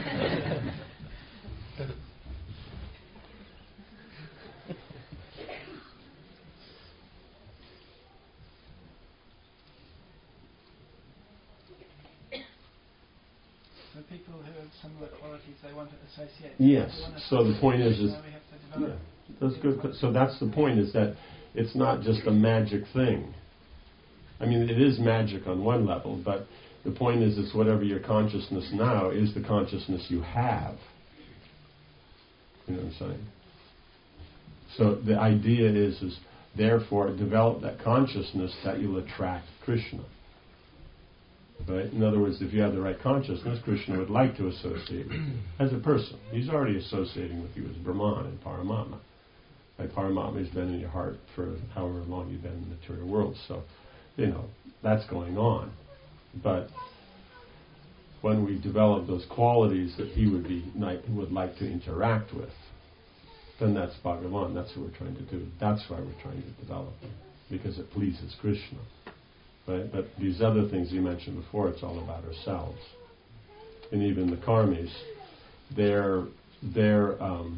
So people who have similar qualities, they want to associate. Yes. Want to so the point is, is we have to develop yeah, that's good. So that's the point, is that it's not just a magic thing. I mean, it is magic on one level, but the point is, it's whatever your consciousness now is, the consciousness you have. You know what I'm saying? So the idea is, is therefore develop that consciousness that you'll attract Krishna. Right? In other words, if you have the right consciousness, Krishna would like to associate with you as a person. He's already associating with you as Brahman and Paramatma. Like Paramatma's been in your heart for however long you've been in the material world. So, you know, that's going on. But when we develop those qualities that he would be would like to interact with, then that's Bhagavan. That's what we're trying to do. That's why we're trying to develop it, because it pleases Krishna. Right? But these other things you mentioned before, it's all about ourselves. And even the karmis, they're they're um,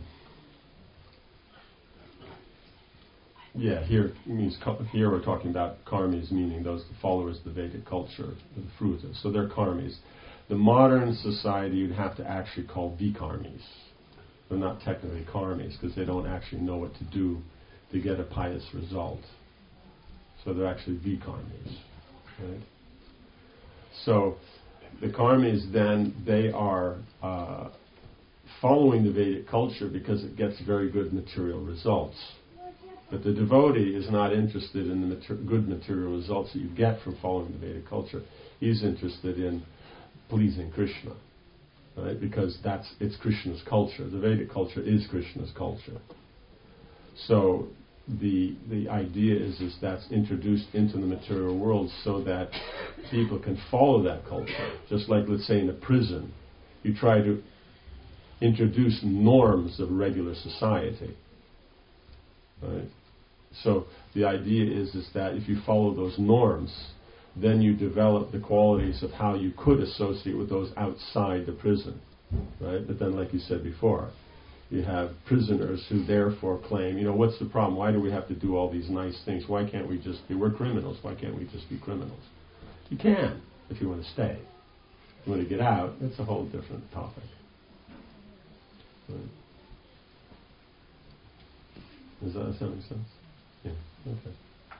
yeah. Here means here we're talking about karmis, meaning those followers of the Vedic culture, the frutas. So they're karmis. The modern society you'd have to actually call vikarmis. They're not technically karmis because they don't actually know what to do to get a pious result. So they're actually vikarmis. Right? So the karmis then, they are uh, following the Vedic culture because it gets very good material results. But the devotee is not interested in the mater- good material results that you get from following the Vedic culture. He's interested in pleasing Krishna, right? Because that's it's Krishna's culture. The Vedic culture is Krishna's culture. So the the idea is is that's introduced into the material world so that people can follow that culture. Just like, let's say, in a prison, you try to introduce norms of regular society, right? So the idea is is that if you follow those norms, then you develop the qualities of how you could associate with those outside the prison, right? But then, like you said before, you have prisoners who therefore claim, you know, what's the problem? Why do we have to do all these nice things? Why can't we just be, we're criminals, why can't we just be criminals? You can, if you want to stay. If you want to get out, it's a whole different topic. Right. Does that, does that make sense? Yeah, okay.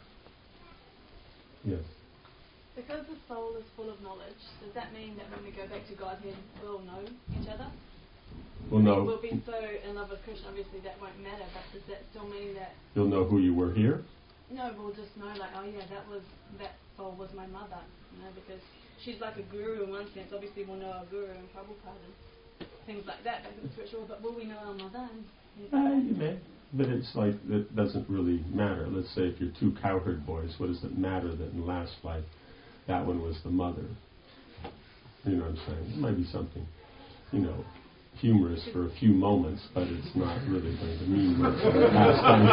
Yes. Because the soul is full of knowledge, does that mean that when we go back to Godhead, we'll know each other? Well, no. We'll be so in love with Krishna, obviously that won't matter, but does that still mean that... You'll know who you were here? No, we'll just know, like, oh yeah, that was, that soul was my mother, you know, because she's like a guru in one sense. Obviously we'll know our guru and Prabhupada and things like that, back in the spiritual world, but will we know our mother? And things like uh, that? you may. But it's like, it doesn't really matter. Let's say if you're two cowherd boys, what does it matter that in last life that one was the mother? You know what I'm saying? It might be something, you know, humorous for a few moments, but it's not really going to mean much in the past times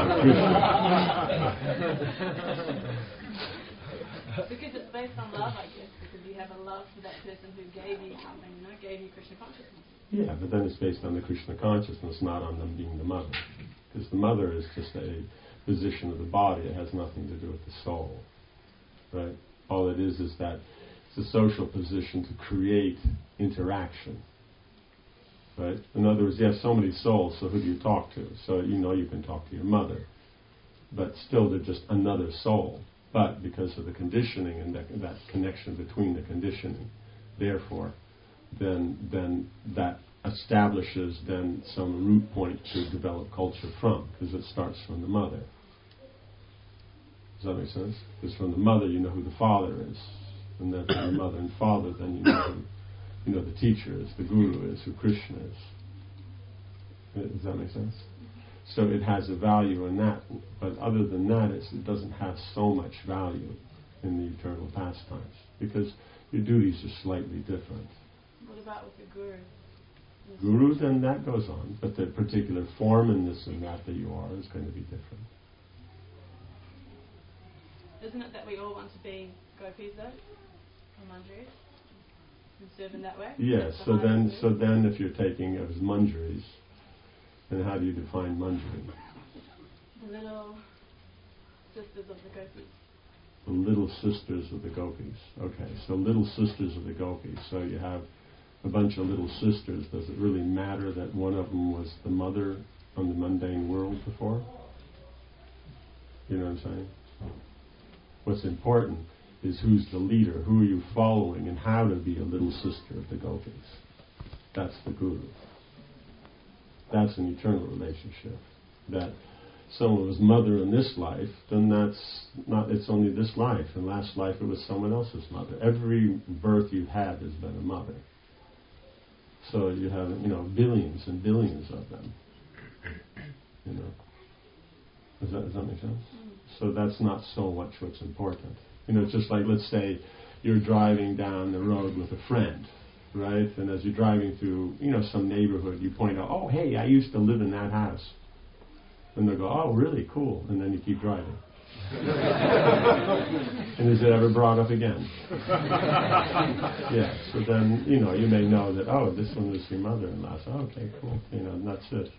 of Krishna. Because it's based on love, I guess, because you have a love for that person who gave you something, you know, gave you Krishna consciousness. Yeah, but then it's based on the Krishna consciousness, not on them being the mother. Because the mother is just a position of the body. It has nothing to do with the soul. Right? All it is is that it's a social position to create interaction. Right? In other words, you have so many souls, so who do you talk to? So you know you can talk to your mother. But still they're just another soul. But because of the conditioning and that, that connection between the conditioning, therefore, then then that establishes then some root point to develop culture from, because it starts from the mother. Does that make sense? Because from the mother you know who the father is, and then from the mother and father then you know who you know the teacher is, the guru is, who Krishna is. Does that make sense? So it has a value in that, but other than that, it's, it doesn't have so much value in the eternal pastimes, because your duties are slightly different. What about with the guru? Guru, then that goes on, but the particular form in this and that that you are is going to be different. Isn't it that we all want to be gopis though, or manjaris, and serve in that way? Yes. So then, so then, if you're taking as manjaris, then how do you define manjari? The little sisters of the gopis. The little sisters of the gopis. Okay. So little sisters of the gopis. So you have a bunch of little sisters. Does it really matter that one of them was the mother from the mundane world before? You know what I'm saying? What's important is who's the leader, who are you following, and how to be a little sister of the gopis. That's the guru. That's an eternal relationship. That someone was mother in this life, then that's not, it's only this life. In last life it was someone else's mother. Every birth you've had has been a mother. So you have, you know, billions and billions of them. You know. Does that, does that make sense? So that's not so much what's important. You know, it's just like, let's say you're driving down the road with a friend, right? And as you're driving through, you know, some neighborhood, you point out, oh, hey, I used to live in that house. And they'll go, oh, really? Cool. And then you keep driving. And is it ever brought up again? Yeah. So then, you know, you may know that, oh, this one was your mother-in-law. So, okay, cool. You know, and that's it.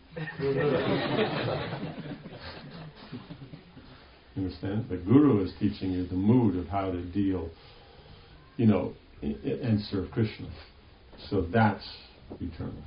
You understand? The Guru is teaching you the mood of how to deal, you know, I- I- and serve Krishna. So that's eternal.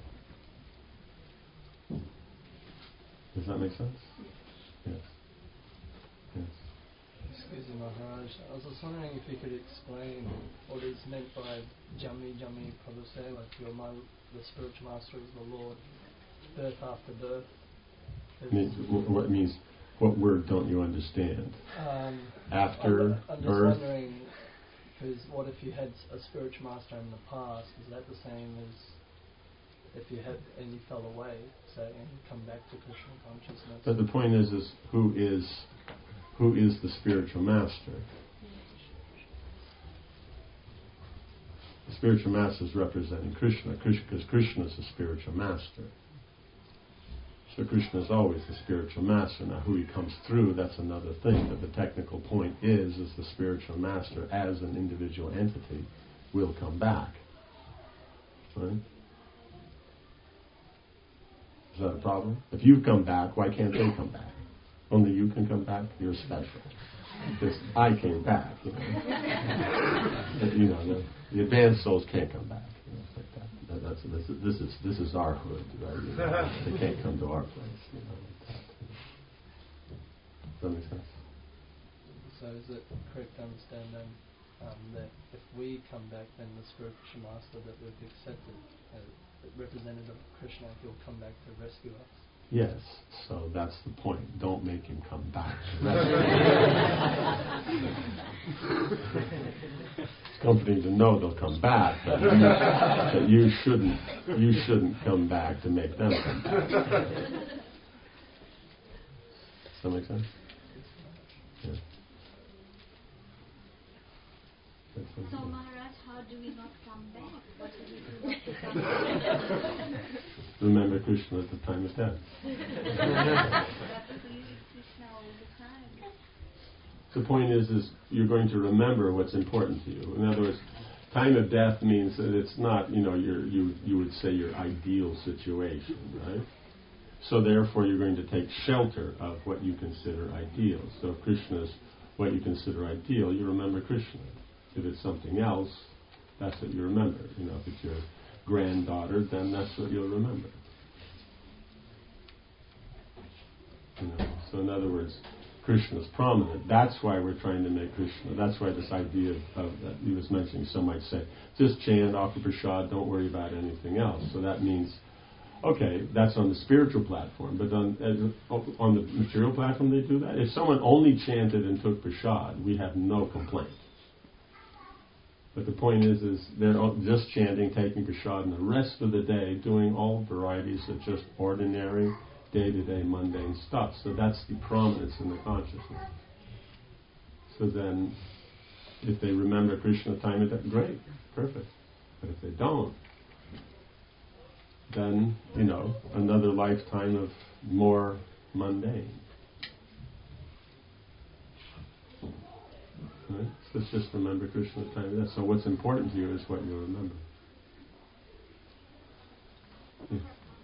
Does that make sense? Yes. Yes. Excuse me, Maharaj. I was just wondering if you could explain what is meant by Jami Jami Prabhu, like your mother, the spiritual master is the Lord, birth after birth. Means, what it means, what word don't you understand? Um, After I'm, I'm just birth? wondering, because what if you had a spiritual master in the past? Is that the same as if you had and you fell away, say, and you come back to Krishna consciousness? But the point is, is who is who is the spiritual master? The spiritual master is representing Krishna, because Krishna is the spiritual master. So Krishna is always the spiritual master. Now, who he comes through, that's another thing. But the technical point is, is the spiritual master, as an individual entity, will come back. Right? Is that a problem? If you come back, why can't they come back? Only you can come back? You're special. Because I came back. You know, But, you know the, the advanced souls can't come back. You know, like that. That, that's, this, is, this is this is our hood, right? You know, they can't come to our place. You know, like that. Does that make sense? So is it correct to understand then um, that if we come back, then the spiritual master that we've accepted as representative of Krishna, he'll come back to rescue us? Yes, so that's the point. Don't make him come back. It's comforting to know they'll come back, but you, but you shouldn't. You shouldn't come back to make them come back. Does that make sense? Yeah. So Maharaj, how do we not come back? What do we do not to come back? Remember Krishna at the time of death. The point is, is you're going to remember what's important to you. In other words, time of death means that it's not, you know, your you you would say your ideal situation, right? So therefore, you're going to take shelter of what you consider ideal. So if Krishna's what you consider ideal, you remember Krishna. If it's something else, that's what you remember. You know, if it's your granddaughter, then that's what you'll remember. You know, so in other words, Krishna is prominent. That's why we're trying to make Krishna. That's why this idea of, of that he was mentioning. Some might say, just chant, offer prasad, don't worry about anything else. So that means, okay, that's on the spiritual platform, but on as, on the material platform they do that. If someone only chanted and took prasad, we have no complaint. But the point is, is they're just chanting, taking prasad, and the rest of the day doing all varieties of just ordinary, day-to-day, mundane stuff. So that's the prominence in the consciousness. So then, if they remember Krishna time of death, great, perfect. But if they don't, then, you know, another lifetime of more mundane. Right? So let's just remember Krishna's time of death. So what's important to you is what you'll remember. Yeah.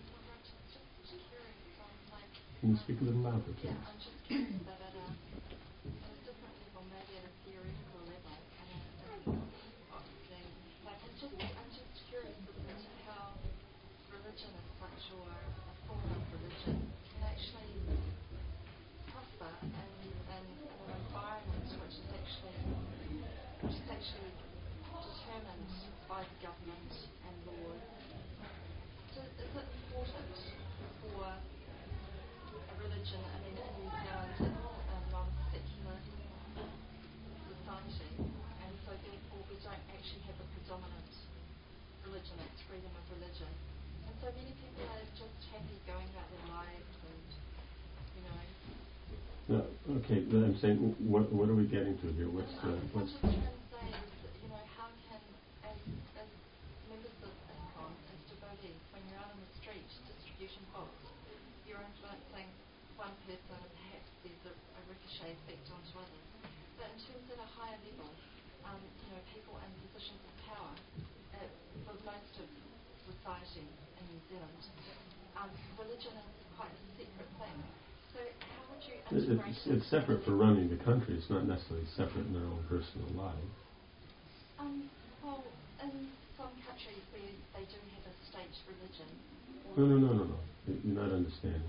Can you speak a little louder, please? Yeah, I'm just curious about at a, at a different level, maybe at a theoretical level, and a, a, thing. Like, I'm just, I'm just curious as to how religion as such, or a form of religion, can actually prosper in, in, in an environment which is actually, which is actually determined by the government and law. So is it important for religion, I mean, in New Zealand it's a non-secular society, and so therefore we don't actually have a predominant religion, it's freedom of religion. And so many people are just happy going about their lives and, you know, Okay, then I'm saying, what what are we getting to here? What's the what's What I'm trying to say is that, you know, how can, as, as members of ISKCON, as devotees, when you're out on the street, distribution poles, you're influencing one person and perhaps there's a, a ricochet effect onto others. But in terms at a higher level, um, you know, people in positions of power, uh, for most of society in New Zealand, um, religion is quite a separate thing. So how would you integrate it's, it's separate for running the country. It's not necessarily separate in their own personal lives. Um, well, in some countries where they do have a state religion. No, no, no, no, no. You're not understanding.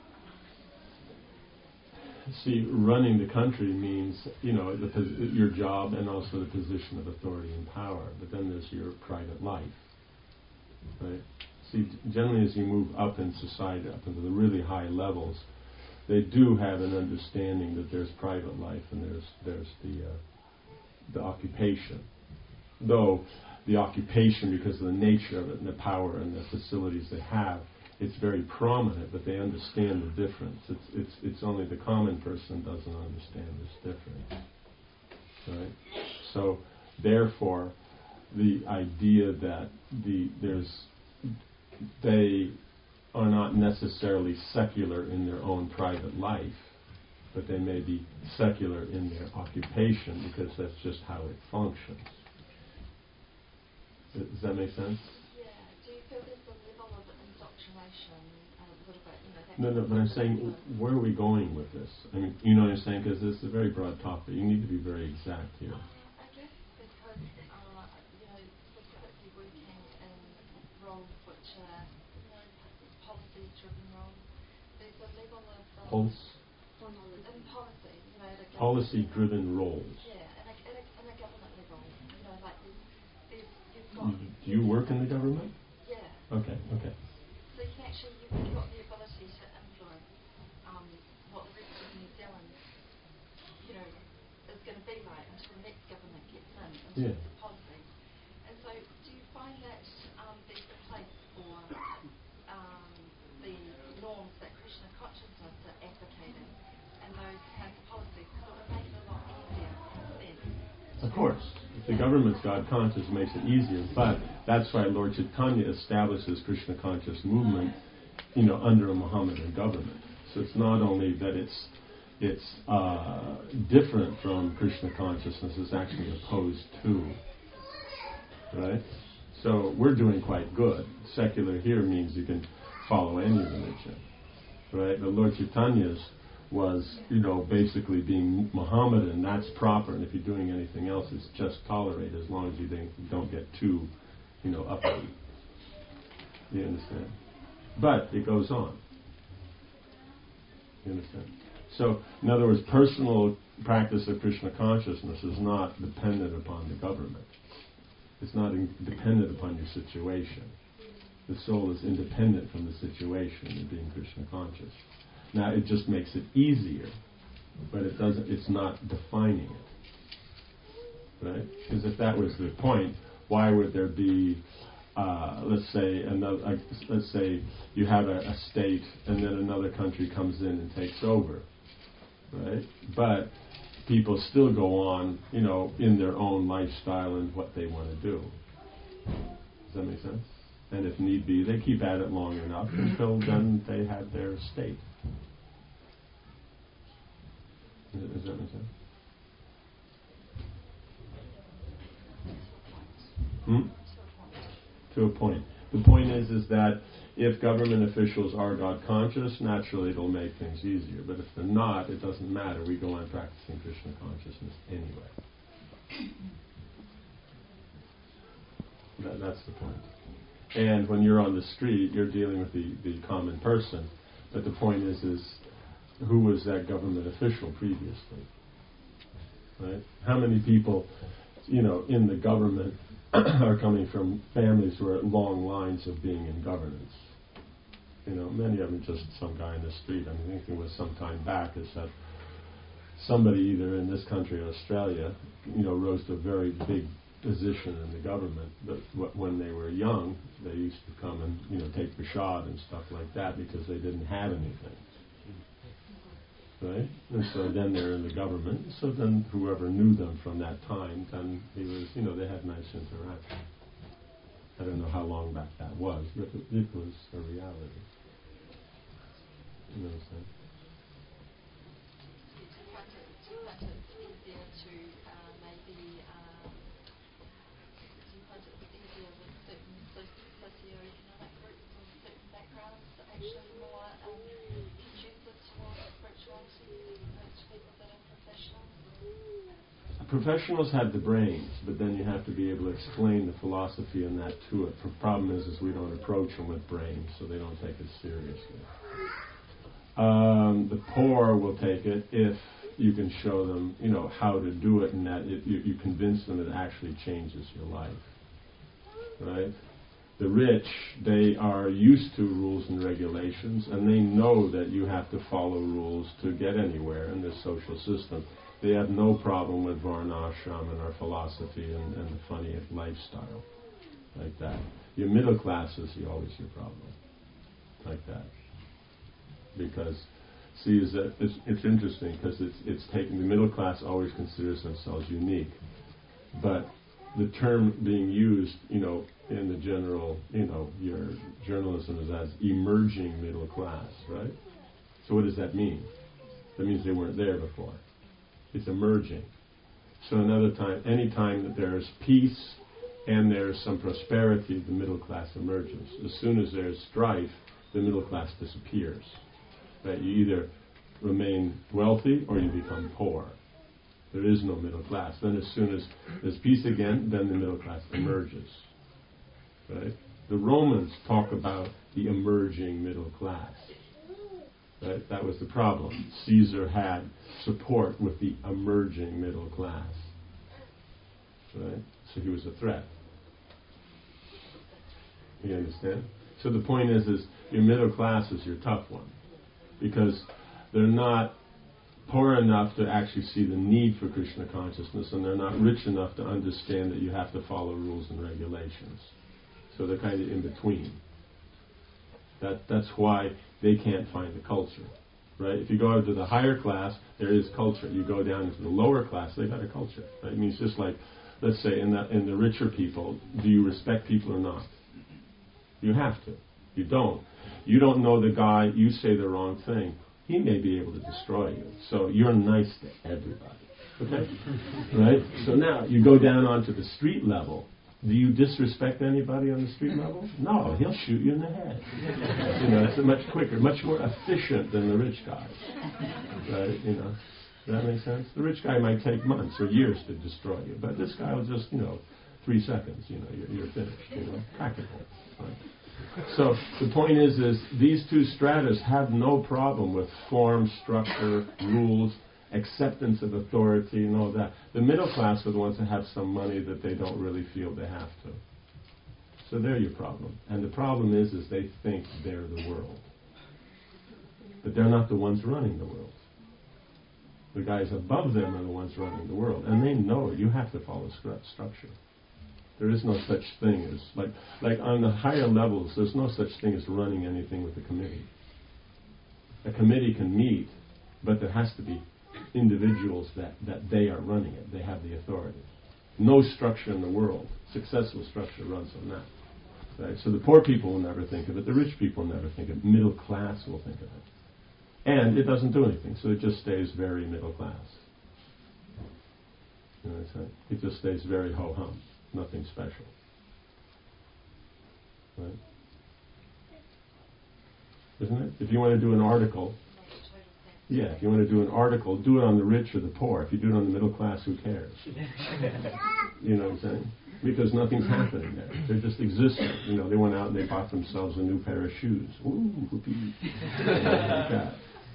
See, running the country means, you know, the, your job and also the position of authority and power. But then there's your private life, right? See, generally as you move up in society, up into the really high levels, they do have an understanding that there's private life and there's there's the uh, the occupation. Though the occupation, because of the nature of it and the power and the facilities they have, it's very prominent, but they understand the difference. It's it's it's only the common person doesn't understand this difference, right? So therefore, the idea that the there's they are not necessarily secular in their own private life, but they may be secular in their occupation because that's just how it functions. Does that make sense? Yeah. Do you feel there's a level of indoctrination, a little bit, you know, that No, no, but I'm saying, where are we going with this? I mean, you know what I'm saying? Because this is a very broad topic. You need to be very exact here. Uh, I guess because, uh, you know, specifically working in roles which are, you know, policy-driven roles, there's a level of... Um, Pulse? In policy, you know, at a Policy-driven roles. Yeah, at a, at, a, at a government level, you know, like there's, there's, you've got... Do you work in the government? Yeah. Okay, okay. So you can actually, you've got the ability to influence um, what the rest of New Zealand, you know, is going to be like until the next government gets in, in Yeah. terms of policy. And so do you find that um, there's a place for um, the norms that Krishna consciousness are advocating and those kinds of policies? Because it would make it a lot easier then. Of course. If the government's God conscious, it makes it easier. But that's why Lord Chaitanya establishes Krishna conscious movement, you know, under a Mohammedan government. So it's not only that it's it's uh, different from Krishna consciousness, it's actually opposed to. Right? So we're doing quite good. Secular here means you can follow any religion. Right? But Lord Chaitanya's was, you know, basically being Mohammedan, that's proper, and if you're doing anything else, it's just tolerated as long as you don't get too, you know, uppity. You understand? But it goes on. You understand? So, in other words, personal practice of Krishna consciousness is not dependent upon the government. It's not in, dependent upon your situation. The soul is independent from the situation in being Krishna conscious. Now, it just makes it easier, but it doesn't. It's not defining it, right? Because if that was the point, why would there be, uh, let's say, another? Uh, let's say you have a, a state, and then another country comes in and takes over, right? But people still go on, you know, in their own lifestyle and what they want to do. Does that make sense? And if need be, they keep at it long enough until then they have their state. Does that make sense? Hmm? To a point. The point is, is that if government officials are God conscious, naturally it'll make things easier. But if they're not, it doesn't matter. We go on practicing Krishna consciousness anyway. That, that's the point. And when you're on the street, you're dealing with the, the common person. But the point is, is who was that government official previously? Right? How many people, you know, in the government are coming from families who are long lines of being in governance? You know, many of them just some guy in the street. I mean, I think it was some time back is that somebody either in this country or Australia, you know, rose to a very big position in the government, but when they were young, they used to come and, you know, take prashad and stuff like that because they didn't have anything. right? And so then they're in the government. So then whoever knew them from that time, then he was, you know, they had nice interaction. I don't know how long back that was, but it, it was a reality. You know what I'm saying? Do you find it, do you find it easier to uh, maybe, um, do you find it easier with certain soci- socio-economic groups or certain backgrounds that actually more um, conducive towards spirituality compared to people that are professionals? Professionals have the brains, but then you have to be able to explain the philosophy and that to it. The problem is, is we don't approach them with brains, so they don't take it seriously. Um, the poor will take it if you can show them, you know, how to do it, and that it, you, you convince them it actually changes your life, right? The rich, they are used to rules and regulations, and they know that you have to follow rules to get anywhere in this social system. They have no problem with varnashram and our philosophy and, and the funny lifestyle, like that. Your middle class is always your problem, like that. Because, see, is that it's, it's interesting because it's it's taken, the middle class always considers themselves unique, but the term being used, you know, in the general, you know, your journalism is as emerging middle class, right? So what does that mean? That means they weren't there before. It's emerging. So another time, any time that there's peace and there's some prosperity, the middle class emerges. As soon as there's strife, the middle class disappears. Right? You either remain wealthy or you become poor. There is no middle class. Then as soon as there's peace again, then the middle class emerges. Right? The Romans talk about the emerging middle class. Right? That was the problem. Caesar had support with the emerging middle class. Right? So he was a threat. You understand? So the point is, is your middle class is your tough one. Because they're not poor enough to actually see the need for Krishna consciousness, and they're not rich enough to understand that you have to follow rules and regulations. So they're kind of in between. That that's why they can't find the culture, right? If you go up to the higher class, there is culture. You go down into the lower class, they got a culture. Right? I mean, it's just like, let's say, in the in the richer people, do you respect people or not? You have to. You don't. You don't know the guy. You say the wrong thing. He may be able to destroy you. So you're nice to everybody. Okay? Right? So now you go down onto the street level. Do you disrespect anybody on the street level? No, he'll shoot you in the head. You know, it's much quicker, much more efficient than the rich guy. Right? You know, does that make sense? The rich guy might take months or years to destroy you, but this guy will just, you know, three seconds. You know, you're, you're finished. You know, practical. Right? So the point is, is these two stratas have no problem with form, structure, rules, acceptance of authority and all that. The middle class are the ones that have some money that they don't really feel they have to. So they're your problem. And the problem is, is they think they're the world. But they're not the ones running the world. The guys above them are the ones running the world. And they know you have to follow stru- structure. There is no such thing as, like, like on the higher levels, there's no such thing as running anything with a committee. A committee can meet, but there has to be individuals that, that they are running it. They have the authority. No structure in the world, successful structure, runs on that. Right? So the poor people will never think of it. The rich people will never think of it. Middle class will think of it. And it doesn't do anything, so it just stays very middle class. You know what I'm saying? It just stays very ho-hum. Nothing special. Right? Isn't it? If you want to do an article, yeah, if you want to do an article, do it on the rich or the poor. If you do it on the middle class, who cares? You know what I'm saying? Because nothing's happening there. They're just existing. You know, they went out and they bought themselves a new pair of shoes. Ooh, whoopee. Like that.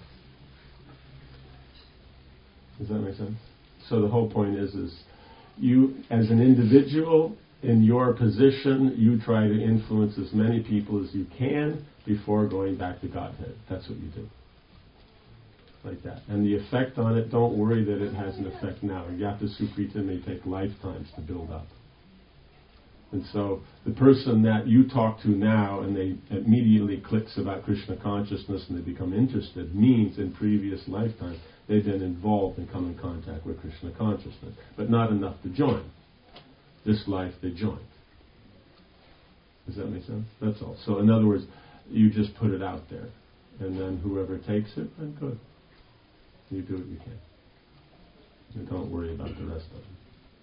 Does that make sense? So the whole point is, is you, as an individual, in your position, you try to influence as many people as you can before going back to Godhead. That's what you do. Like that. And the effect on it, don't worry that it has an effect now. Yata Sukrita may take lifetimes to build up. And so the person that you talk to now and they immediately clicks about Krishna consciousness and they become interested means in previous lifetime they've been involved and come in contact with Krishna consciousness, but not enough to join. This life they joined. Does that make sense? That's all. So in other words, you just put it out there, and then whoever takes it, then good. You do what you can. And don't worry about the rest of it.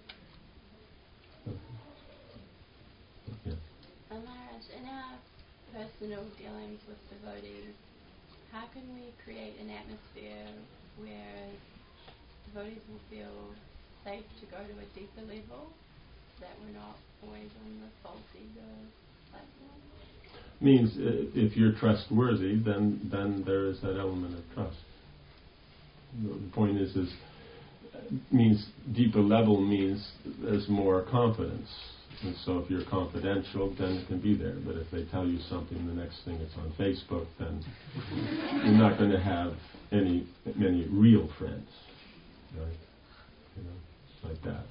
Yeah. And Maharaj, in our personal dealings with devotees, how can we create an atmosphere where devotees will feel safe to go to a deeper level, so that we're not always on the false ego platform? Means uh, if you're trustworthy, then then there is that element of trust. The point is, is means deeper level means there's more confidence. And so if you're confidential, then it can be there. But if they tell you something, the next thing it's on Facebook, then you're not going to have any many real friends, right? You know, like that.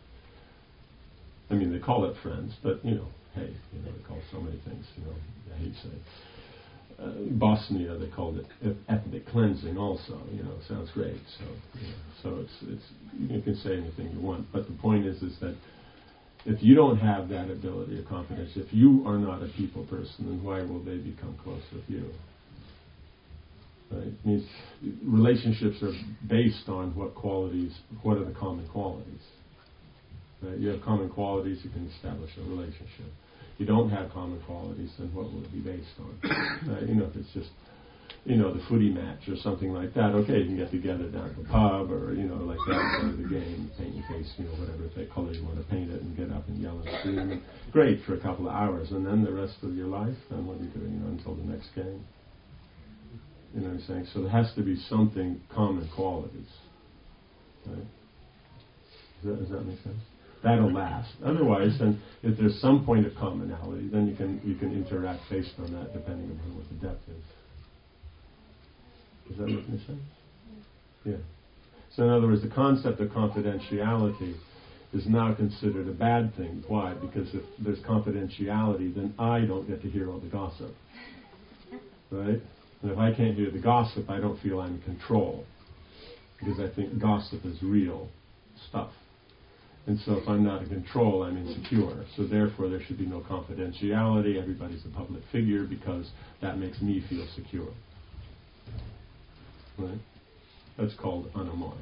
I mean, they call it friends, but you know, hey, you know, they call so many things. You know, I hate saying. Uh, Bosnia, they called it ethnic cleansing. Also, you know, sounds great. So, you know, so it's it's you can say anything you want, but the point is, is that if you don't have that ability of confidence, if you are not a people person, then why will they become close with you? Right? It means relationships are based on what qualities, what are the common qualities. Right? You have common qualities, you can establish a relationship. You don't have common qualities, then what will it be based on? Right? You know, if it's just, you know, the footy match or something like that, okay, you can get together down at the pub or, you know, like that, go to the game, paint your face, you know, whatever color you want to paint it and get up and yell and scream. And great for a couple of hours. And then the rest of your life, then what are you doing, you know, until the next game? You know what I'm saying? So there has to be something, common qualities. Right? Does that, does that make sense? That'll last. Otherwise, then, if there's some point of commonality, then you can you can interact based on that, depending upon what the depth is. Does that make any sense? Yeah. So in other words, the concept of confidentiality is now considered a bad thing. Why? Because if there's confidentiality, then I don't get to hear all the gossip. Right? And if I can't hear the gossip, I don't feel I'm in control. Because I think gossip is real stuff. And so if I'm not in control, I'm insecure. So therefore there should be no confidentiality. Everybody's a public figure because that makes me feel secure. Right? That's called anamoy.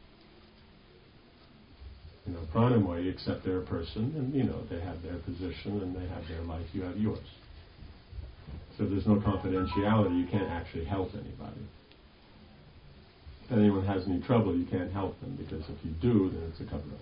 You know, pranamoy, you accept they're a person and, you know, they have their position and they have their life, you have yours. So if there's no confidentiality, you can't actually help anybody. If anyone has any trouble, you can't help them because if you do, then it's a cover-up.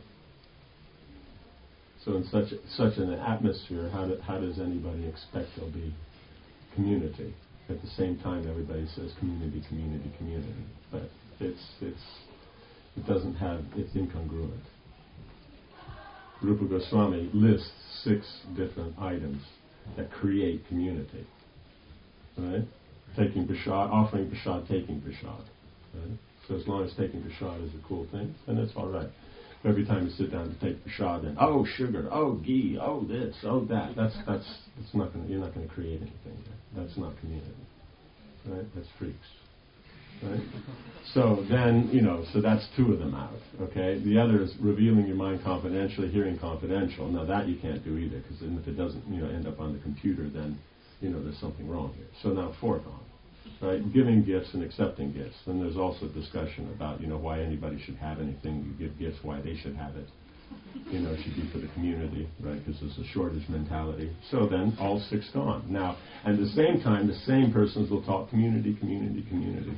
So in such such an atmosphere, how, do, how does anybody expect there'll be community? At the same time, everybody says community, community, community, but it's it's it doesn't have it's incongruent. Rupa Goswami lists six different items that create community. Right? Taking prasad, offering prasad, taking prasad. Right? So as long as taking prasad is a cool thing, then it's all right. Every time you sit down to take prasad, then oh sugar, oh ghee, oh this, oh that. That's that's it's not going. You're not going to create anything there. That's not community, right? That's freaks, right? So then you know. So that's two of them out. Okay. The other is revealing your mind confidentially, hearing confidential. Now that you can't do either, because then if it doesn't, you know, end up on the computer, then you know there's something wrong here. So now four gone. Right, giving gifts and accepting gifts. Then there's also discussion about, you know, why anybody should have anything. You give gifts, why they should have it. You know, it should be for the community, right? Because there's a shortage mentality. So then, all six gone. Now, at the same time, the same persons will talk community, community, community.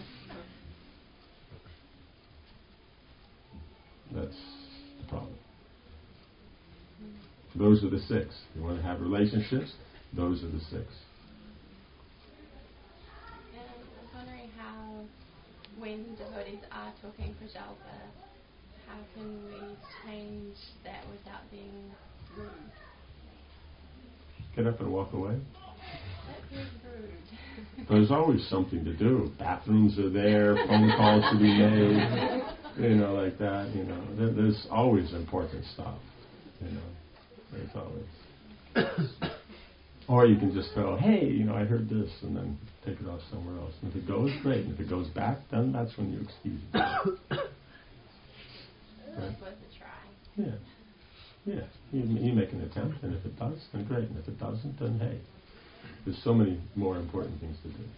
That's the problem. Those are the six. You want to have relationships? Those are the six. When devotees are talking prajalpa, how can we change that without being rude? Get up and walk away. That is rude. There's always something to do. Bathrooms are there, phone calls to be made, you know, like that. You know, there, there's always important stuff. You know, there's always. Or you can just go, hey, you know, I heard this, and then take it off somewhere else. And if it goes, great. And if it goes back, then that's when you excuse it. Right? It's worth a try. Yeah. Yeah. You, you make an attempt, and if it does, then great. And if it doesn't, then hey. There's so many more important things to do.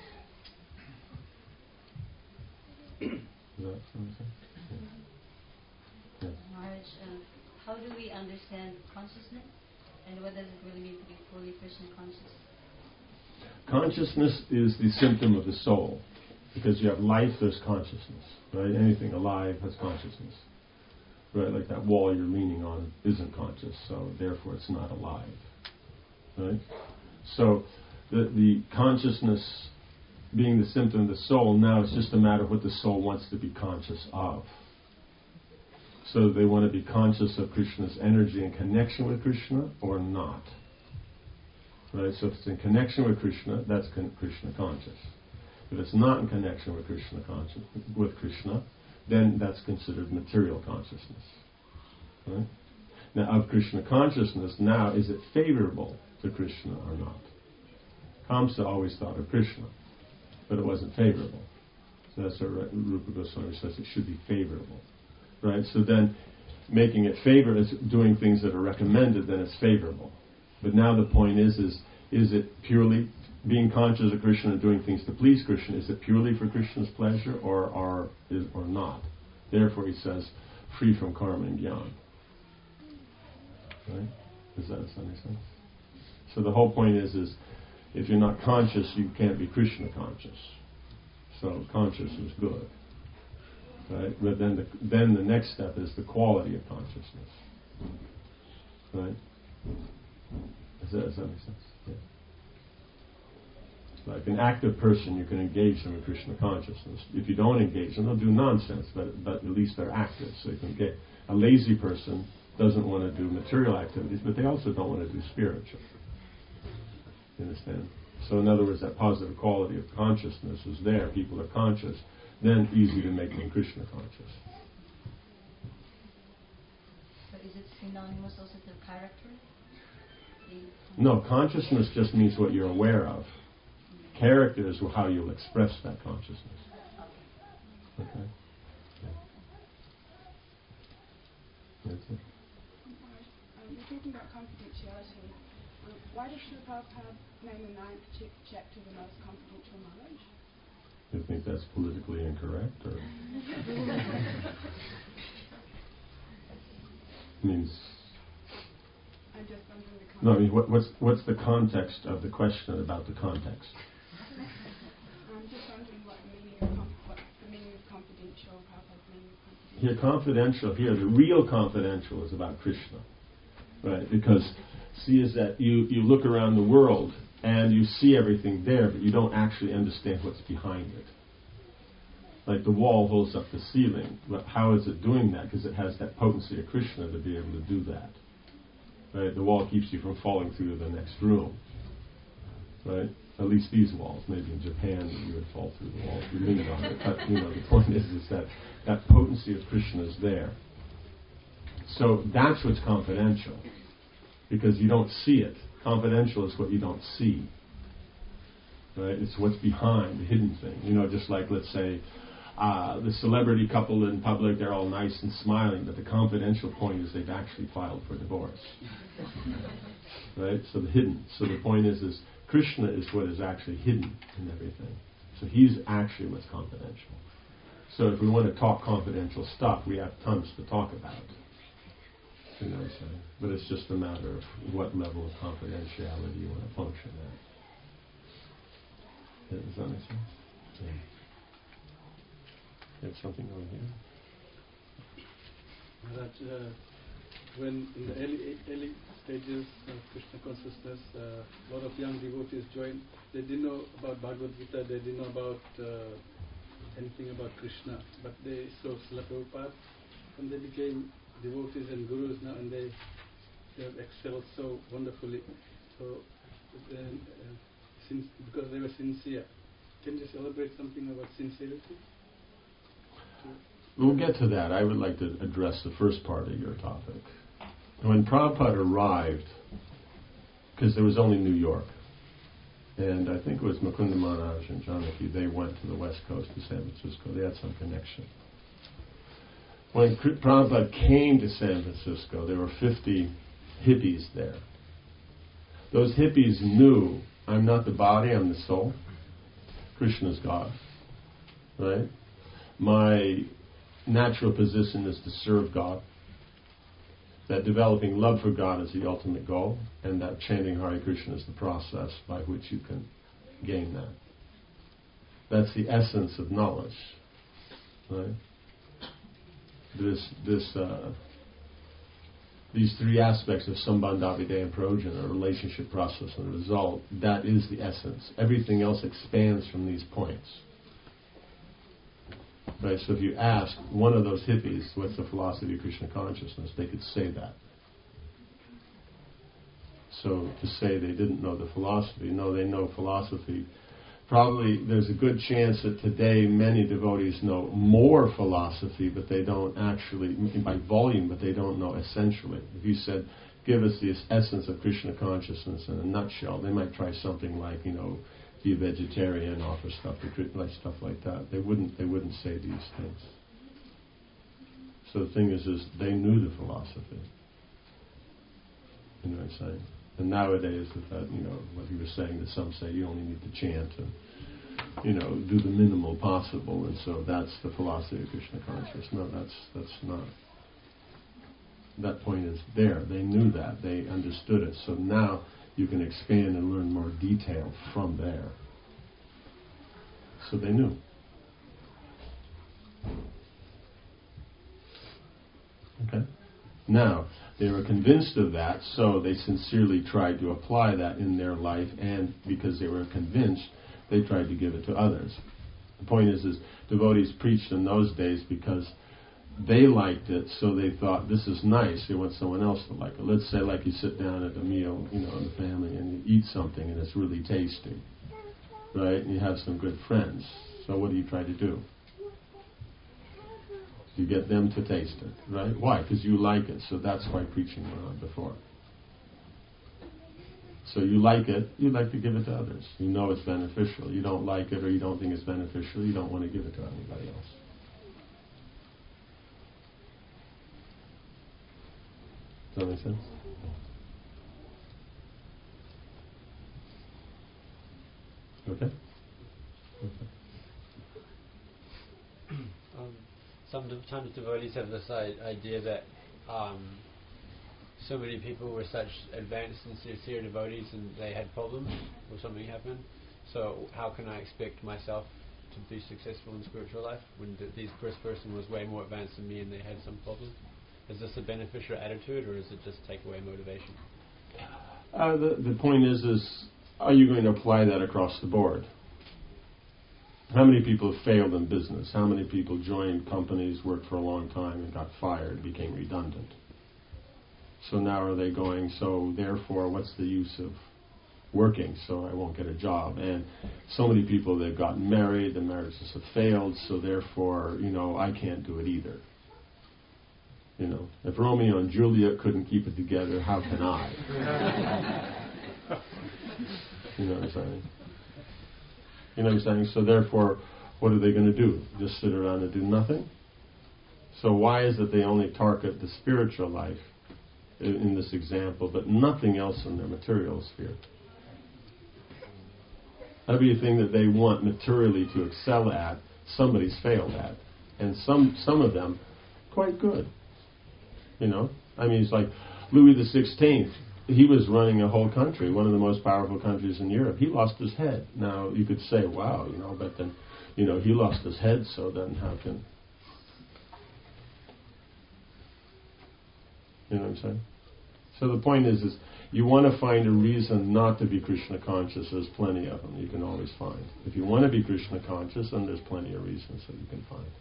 Is that something? Yeah. Yeah. Maharaj, uh, how do we understand consciousness? And what does it really mean to be fully Krishna conscious? Consciousness is the symptom of the soul. Because you have life, there's consciousness. Right? Anything alive has consciousness. Right? Like that wall you're leaning on isn't conscious, so therefore it's not alive. Right? So the, the consciousness being the symptom of the soul, now it's just a matter of what the soul wants to be conscious of. So they want to be conscious of Krishna's energy in connection with Krishna or not. Right? So if it's in connection with Krishna, that's con- Krishna conscious. If it's not in connection with Krishna conscious, with Krishna, then that's considered material consciousness. Right? Now, of Krishna consciousness, now is it favorable to Krishna or not? Kamsa always thought of Krishna, but it wasn't favorable. So that's what Rupa Goswami says, it should be favorable. Right? So then, making it favor is doing things that are recommended, then it's favorable. But now the point is, is, is it purely being conscious of Krishna and doing things to please Krishna? Is it purely for Krishna's pleasure, or or is, or not? Therefore, he says, free from karma and jnana. Right? Does that make sense? So the whole point is, is if you're not conscious, you can't be Krishna conscious. So conscious is good. Right? But then the, then the next step is the quality of consciousness. Right? Does that, does that make sense? Yeah. Like an active person, you can engage them in Krishna consciousness. If you don't engage them, they'll do nonsense, but, but at least they're active. So you can get a lazy person doesn't want to do material activities, but they also don't want to do spiritual. You understand? So in other words, that positive quality of consciousness is there. People are conscious. Then easy to make them Krishna conscious. So is it synonymous also to character? No, consciousness just means what you're aware of. Character is how you'll express that consciousness. Okay? Yeah. That's it. Um, we're talking about confidentiality. Um, why does Srila Prabhupada name the ninth ch- chapter the most confidential knowledge? You think that's politically incorrect, or means? I'm just wondering the context. No, I mean, what, what's what's the context of the question about the context? I'm just wondering what the meaning of conf- what the meaning of confidential, Prabhupada's meaning of confidential. Here, confidential. Here, the real confidential is about Krishna, right? Because see, is that you you look around the world and you see everything there, but you don't actually understand what's behind it. Like the wall holds up the ceiling, but how is it doing that? Because it has that potency of Krishna to be able to do that. Right? The wall keeps you from falling through the next room. Right? At least these walls. Maybe in Japan you would fall through the wall if you leaned on it. But you know, the point is, is that that potency of Krishna is there. So that's what's confidential, because you don't see it. Confidential is what you don't see. Right? It's what's behind, the hidden thing. You know, just like, let's say, uh, the celebrity couple in public, they're all nice and smiling, but the confidential point is they've actually filed for divorce. Right? So the hidden. So the point is, is Krishna is what is actually hidden in everything. So he's actually what's confidential. So if we want to talk confidential stuff, we have tons to talk about. You know what I'm saying? But it's just a matter of what level of confidentiality you want to function at. Does that make sense? Yeah. There's something over here. That uh, when in the early early stages of Krishna consciousness, uh, a lot of young devotees joined. They didn't know about Bhagavad Gita. They didn't know about uh, anything about Krishna. But they saw Srila Prabhupada, and they became devotees and gurus now, and they they have excelled so wonderfully. So then, uh, since because they were sincere. Can you just elaborate something about sincerity? We'll get to that. I would like to address the first part of your topic. When Prabhupada arrived because there was only New York. And I think it was Mukunda Maharaj and Janaki, they went to the west coast to San Francisco. They had some connection. When Prabhupada came to San Francisco, there were fifty hippies there. Those hippies knew, I'm not the body, I'm the soul. Krishna's God. Right? My natural position is to serve God. That developing love for God is the ultimate goal, and that chanting Hare Krishna is the process by which you can gain that. That's the essence of knowledge. Right? This, this, uh, these three aspects of Sambandha, Videha, and Prayojana, a relationship, process, and result, that is the essence. Everything else expands from these points. Right, so if you ask one of those hippies, what's the philosophy of Krishna consciousness, they could say that. So to say they didn't know the philosophy, no, they know philosophy. Probably there's a good chance that today many devotees know more philosophy, but they don't actually, by volume, but they don't know essentially. If you said, give us the essence of Krishna consciousness in a nutshell, they might try something like, you know, be a vegetarian, offer stuff to like stuff like that. They wouldn't. They wouldn't say these things. So the thing is, is they knew the philosophy. You know what I'm saying? And nowadays, with that, you know, what he was saying, that some say you only need to chant and, you know, do the minimal possible, and so that's the philosophy of Krishna consciousness. No, that's that's not. That point is there. They knew that. They understood it. So now you can expand and learn more detail from there. So they knew. Okay? Now, they were convinced of that, so they sincerely tried to apply that in their life, and because they were convinced, they tried to give it to others. The point is, is devotees preached in those days because they liked it, so they thought, this is nice, they want someone else to like it. Let's say like you sit down at a meal, you know, in the family, and you eat something and it's really tasty, right? And you have some good friends. So what do you try to do? You get them to taste it, right? Why? Because you like it, so that's why preaching went on before. So you like it, you like to give it to others. You know it's beneficial. You don't like it or you don't think it's beneficial, you don't want to give it to anybody else. Does that make sense? Okay? Okay. Um, sometimes devotees have this I- idea that um, so many people were such advanced and sincere devotees and they had problems or something happened. So how can I expect myself to be successful in spiritual life when th- this first person was way more advanced than me and they had some problem? Is this a beneficial attitude, or is it just take away motivation? Uh, the, the point is, is are you going to apply that across the board? How many people have failed in business? How many people joined companies, worked for a long time, and got fired, became redundant? So now are they going, so therefore, what's the use of working? So I won't get a job. And so many people that have gotten married, the marriages have failed, so therefore, you know, I can't do it either. You know, if Romeo and Juliet couldn't keep it together, how can I? You know what I'm saying? You know what I'm saying? So therefore, what are they going to do? Just sit around and do nothing? So why is it they only target the spiritual life in, in this example, but nothing else in their material sphere? Everything that they want materially to excel at, somebody's failed at. And some some of them, quite good. You know, I mean, it's like Louis the Sixteenth. He was running a whole country, one of the most powerful countries in Europe. He lost his head. Now you could say, "Wow," you know, but then, you know, he lost his head. So then, how can? You know what I'm saying? So the point is, is you want to find a reason not to be Krishna conscious. There's plenty of them. You can always find. If you want to be Krishna conscious, then there's plenty of reasons that you can find.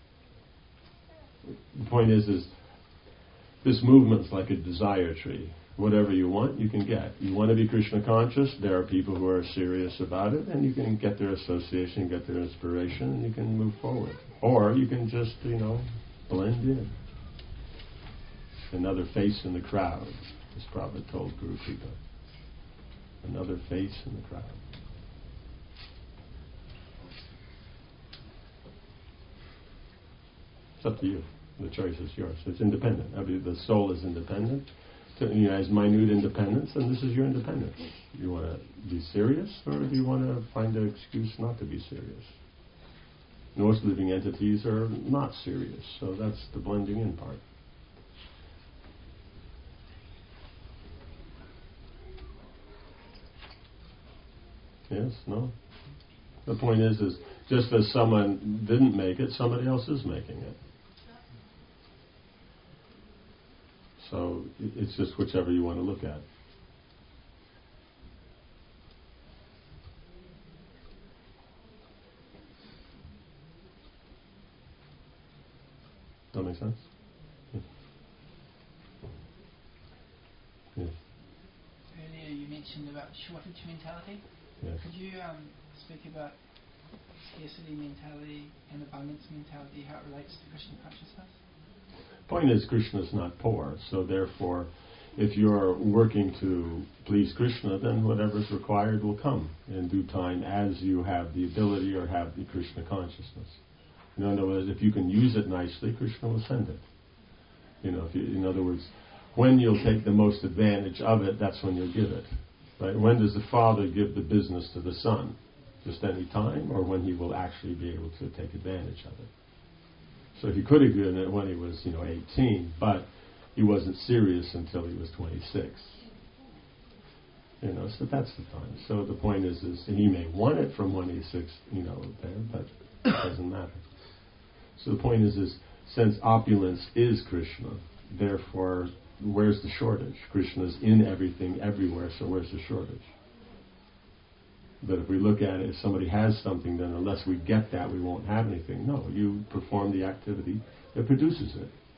The point is, is this movement's like a desire tree. Whatever you want, you can get. You want to be Krishna conscious, there are people who are serious about it, and you can get their association, get their inspiration, and you can move forward. Or you can just, you know, blend in. Another face in the crowd, as Prabhupada told Guru Kripa. another face in the crowd. It's up to you. The choice is yours. It's independent. I mean, the soul is independent. So, you know, has minute independence, and this is your independence. You want to be serious, or do you want to find an excuse not to be serious? Most living entities are not serious, so that's the blending in part. Yes, no? The point is, is just as someone didn't make it, somebody else is making it. So it's just whichever you want to look at. That make sense? Yeah. Yeah. Earlier you mentioned about shortage mentality. Yes. Could you um, speak about scarcity mentality and abundance mentality, how it relates to Krishna consciousness? Point is, Krishna is not poor, so therefore, if you're working to please Krishna, then whatever is required will come in due time as you have the ability or have the Krishna consciousness. In other words, if you can use it nicely, Krishna will send it. You know, if you, in other words, when you'll take the most advantage of it, that's when you'll give it. Right? When does the father give the business to the son? Just any time, or when he will actually be able to take advantage of it? So he could have given it when he was, you know, eighteen, but he wasn't serious until he was twenty-six. You know, so that's the time. So the point is, is he may want it from when he's six, you know, there, but it doesn't matter. So the point is, is since opulence is Krishna, therefore, where's the shortage? Krishna's in everything, everywhere, so where's the shortage? But if we look at it, if somebody has something, then unless we get that, we won't have anything. No, you perform the activity that produces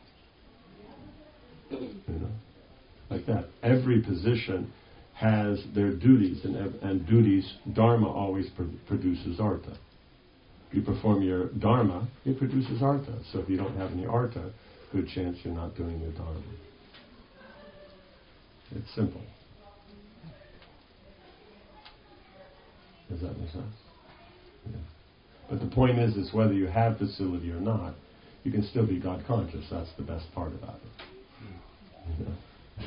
it. You know, like that. Every position has their duties, and, and duties, dharma always pr- produces artha. If you perform your dharma, it produces artha. So if you don't have any artha, good chance you're not doing your dharma. It's simple. Does that make sense? Yeah. But the point is, is whether you have facility or not, you can still be God conscious. That's the best part about it. You know?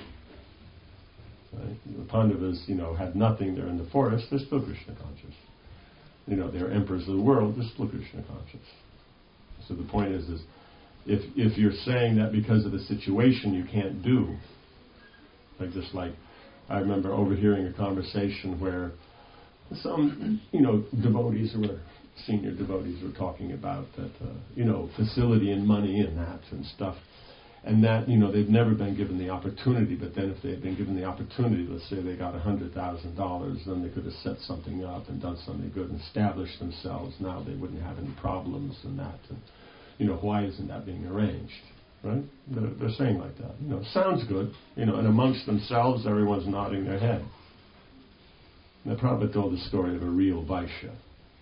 Right? The Pandavas, you know, had nothing. They're in the forest. They're still Krishna conscious. You know, they're emperors of the world. They're still Krishna conscious. So the point is, is if if you're saying that because of the situation you can't do, like just like I remember overhearing a conversation where some, you know, devotees who were senior devotees were talking about that, uh, you know, facility and money and that and stuff. And that, you know, they've never been given the opportunity, but then if they had been given the opportunity, let's say they got one hundred thousand dollars, then they could have set something up and done something good and established themselves. Now they wouldn't have any problems and that. And, you know, why isn't that being arranged? Right? They're, they're saying like that. You know, sounds good. You know, and amongst themselves, everyone's nodding their head. And the Prabhupada told the story of a real Vaishya.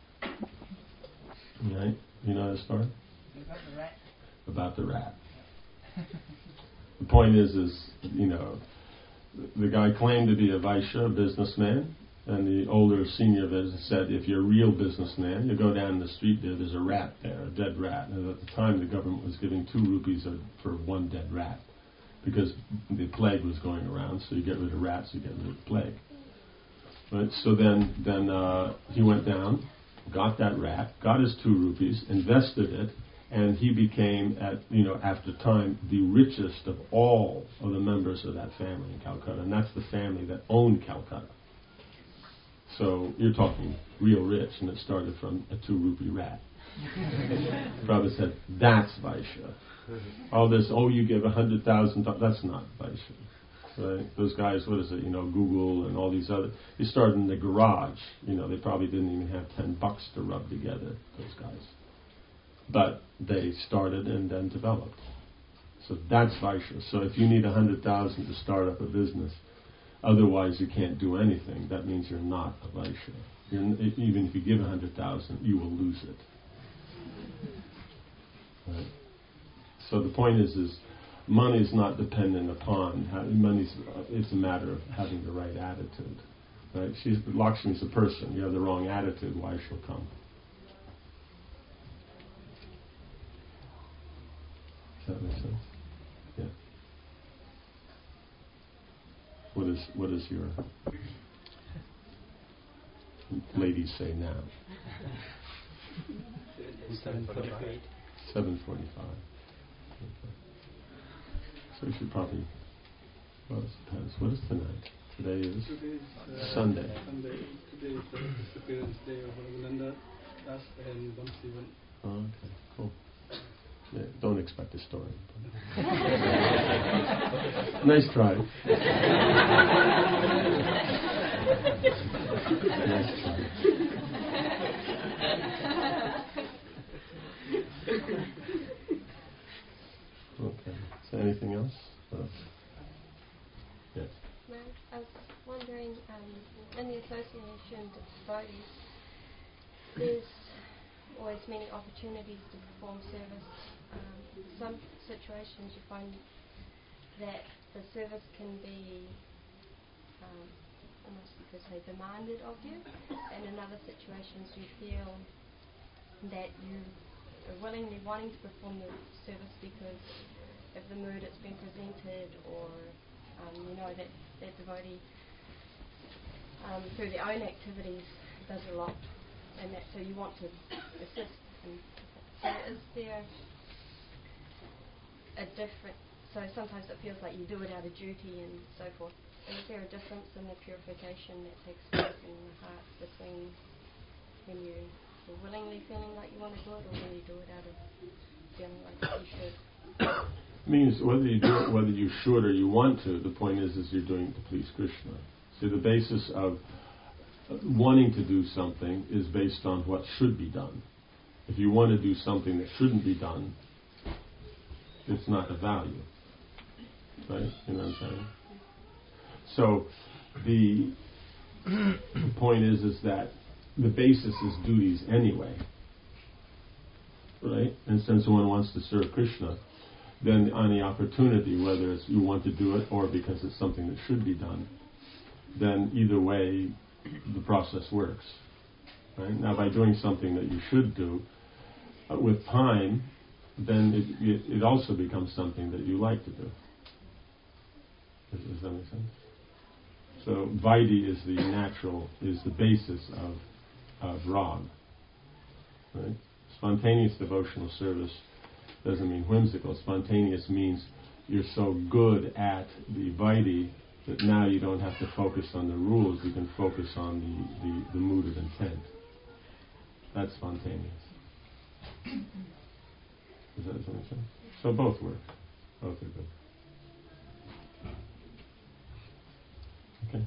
Right? You know the story? About the rat. About the rat. The point is, is, you know, the guy claimed to be a Vaishya, a businessman, and the older senior business said, if you're a real businessman, you go down the street there, there's a rat there, a dead rat. And at the time, the government was giving two rupees a, for one dead rat, because the plague was going around, so you get rid of rats, you get rid of the plague. Right? So then, then uh, he went down, got that rat, got his two rupees, invested it, and he became, at you know, after time, the richest of all of the members of that family in Calcutta, and that's the family that owned Calcutta. So you're talking real rich, and it started from a two rupee rat. Prabhupada said, that's Vaishya. All this, oh, you give a hundred thousand, that's not Vaishya. Right? Those guys, what is it, you know, Google and all these other, they started in the garage. You know, they probably didn't even have ten bucks to rub together, those guys. But they started and then developed. So that's Vaishya. So if you need a hundred thousand to start up a business, otherwise you can't do anything, that means you're not a Vaishya. You're, even if you give a hundred thousand, you will lose it. Right? So the point is, is money is not dependent upon, money's, it's a matter of having the right attitude. Right? She's Lakshmi's a person. You have the wrong attitude. Why she'll come? Does that make sense? Yeah. What is what is your ladies say now? Seven forty-eight. Seven forty-five. Okay. So we should probably. Well, it depends. What is tonight? Today is Today is uh, Sunday. Sunday. Today is the disappearance day of Raghunanda Das and Vamsivan. Oh, okay, cool. Yeah, don't expect a story. Nice try. Nice try. Okay. Is there anything else? Uh, yes. No, I was wondering, um, in the association of devotees, there's always many opportunities to perform service. Um, some situations you find that the service can be um, almost you could say demanded of you, and in other situations you feel that you are willingly wanting to perform the service because of the mood it's been presented, or um, you know that that devotee um, through their own activities does a lot, and that so you want to assist. And so is there a different? So sometimes it feels like you do it out of duty and so forth. Is there a difference in the purification that takes place in the heart between when you are willingly feeling like you want to do it, or when you do it out of feeling like you should? Means whether you do it, whether you should or you want to, the point is, is you're doing it to please Krishna. So the basis of wanting to do something is based on what should be done. If you want to do something that shouldn't be done, it's not of value. Right? You know what I'm saying? So the, the point is, is that the basis is duties anyway. Right? And since one wants to serve Krishna, then on the opportunity, whether it's you want to do it or because it's something that should be done, then either way, the process works. Right? Now, by doing something that you should do, uh, with time, then it, it, it also becomes something that you like to do. Does, does that make sense? So, Vaidhi is the natural, is the basis of, of Rag. Right? Spontaneous devotional service doesn't mean whimsical. Spontaneous means you're so good at the Vaidhi that now you don't have to focus on the rules, you can focus on the, the, the mood of intent. That's spontaneous. Does that make sense? So both work. Both are good. Okay.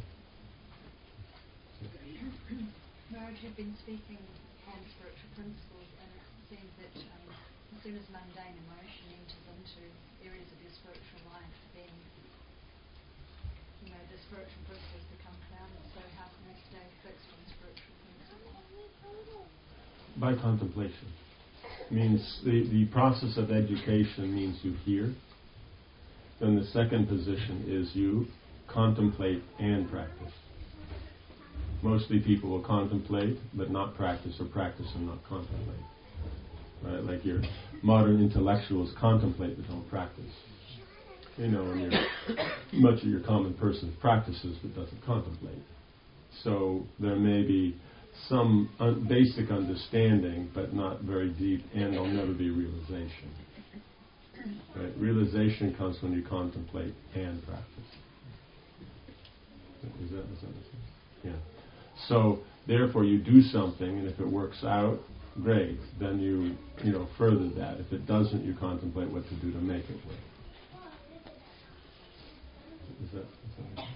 Maharaj had been speaking on spiritual principles, and it seems that um, as soon as mundane emotion enters into areas of your spiritual life, then you know the spiritual principles become clouded. So how can we stay fixed on spiritual principles? By contemplation. Means the, the process of education means you hear. Then the second position is you contemplate and practice. Mostly people will contemplate but not practice, or practice and not contemplate. Right? Like your modern intellectuals contemplate but don't practice. You know, and your, much of your common person practices but doesn't contemplate. So there may be some un- basic understanding but not very deep, and there'll never be realization. Right? Realization comes when you contemplate and practice. Is that, is that what yeah. So therefore you do something, and if it works out, great. Then you you know further that. If it doesn't, you contemplate what to do to make it work. Is that, is that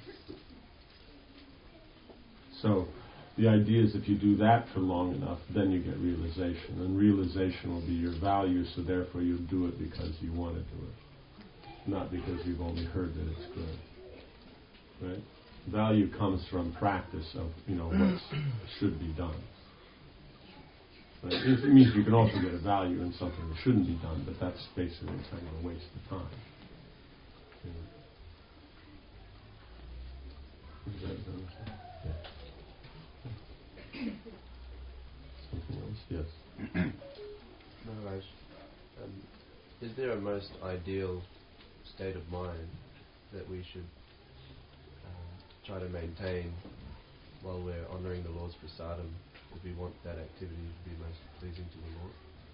so the idea is if you do that for long enough, then you get realization. And realization will be your value, so therefore you do it because you want to do it. Not because you've only heard that it's good. Right? Value comes from practice of, you know, what should be done. Right? It means you can also get a value in something that shouldn't be done, but that's basically kind of a waste of time. You know. Is that, is that yeah. is there a most ideal state of mind that we should um, try to maintain while we're honouring the Lord's prasadam, if we want that activity to be most pleasing to the Lord?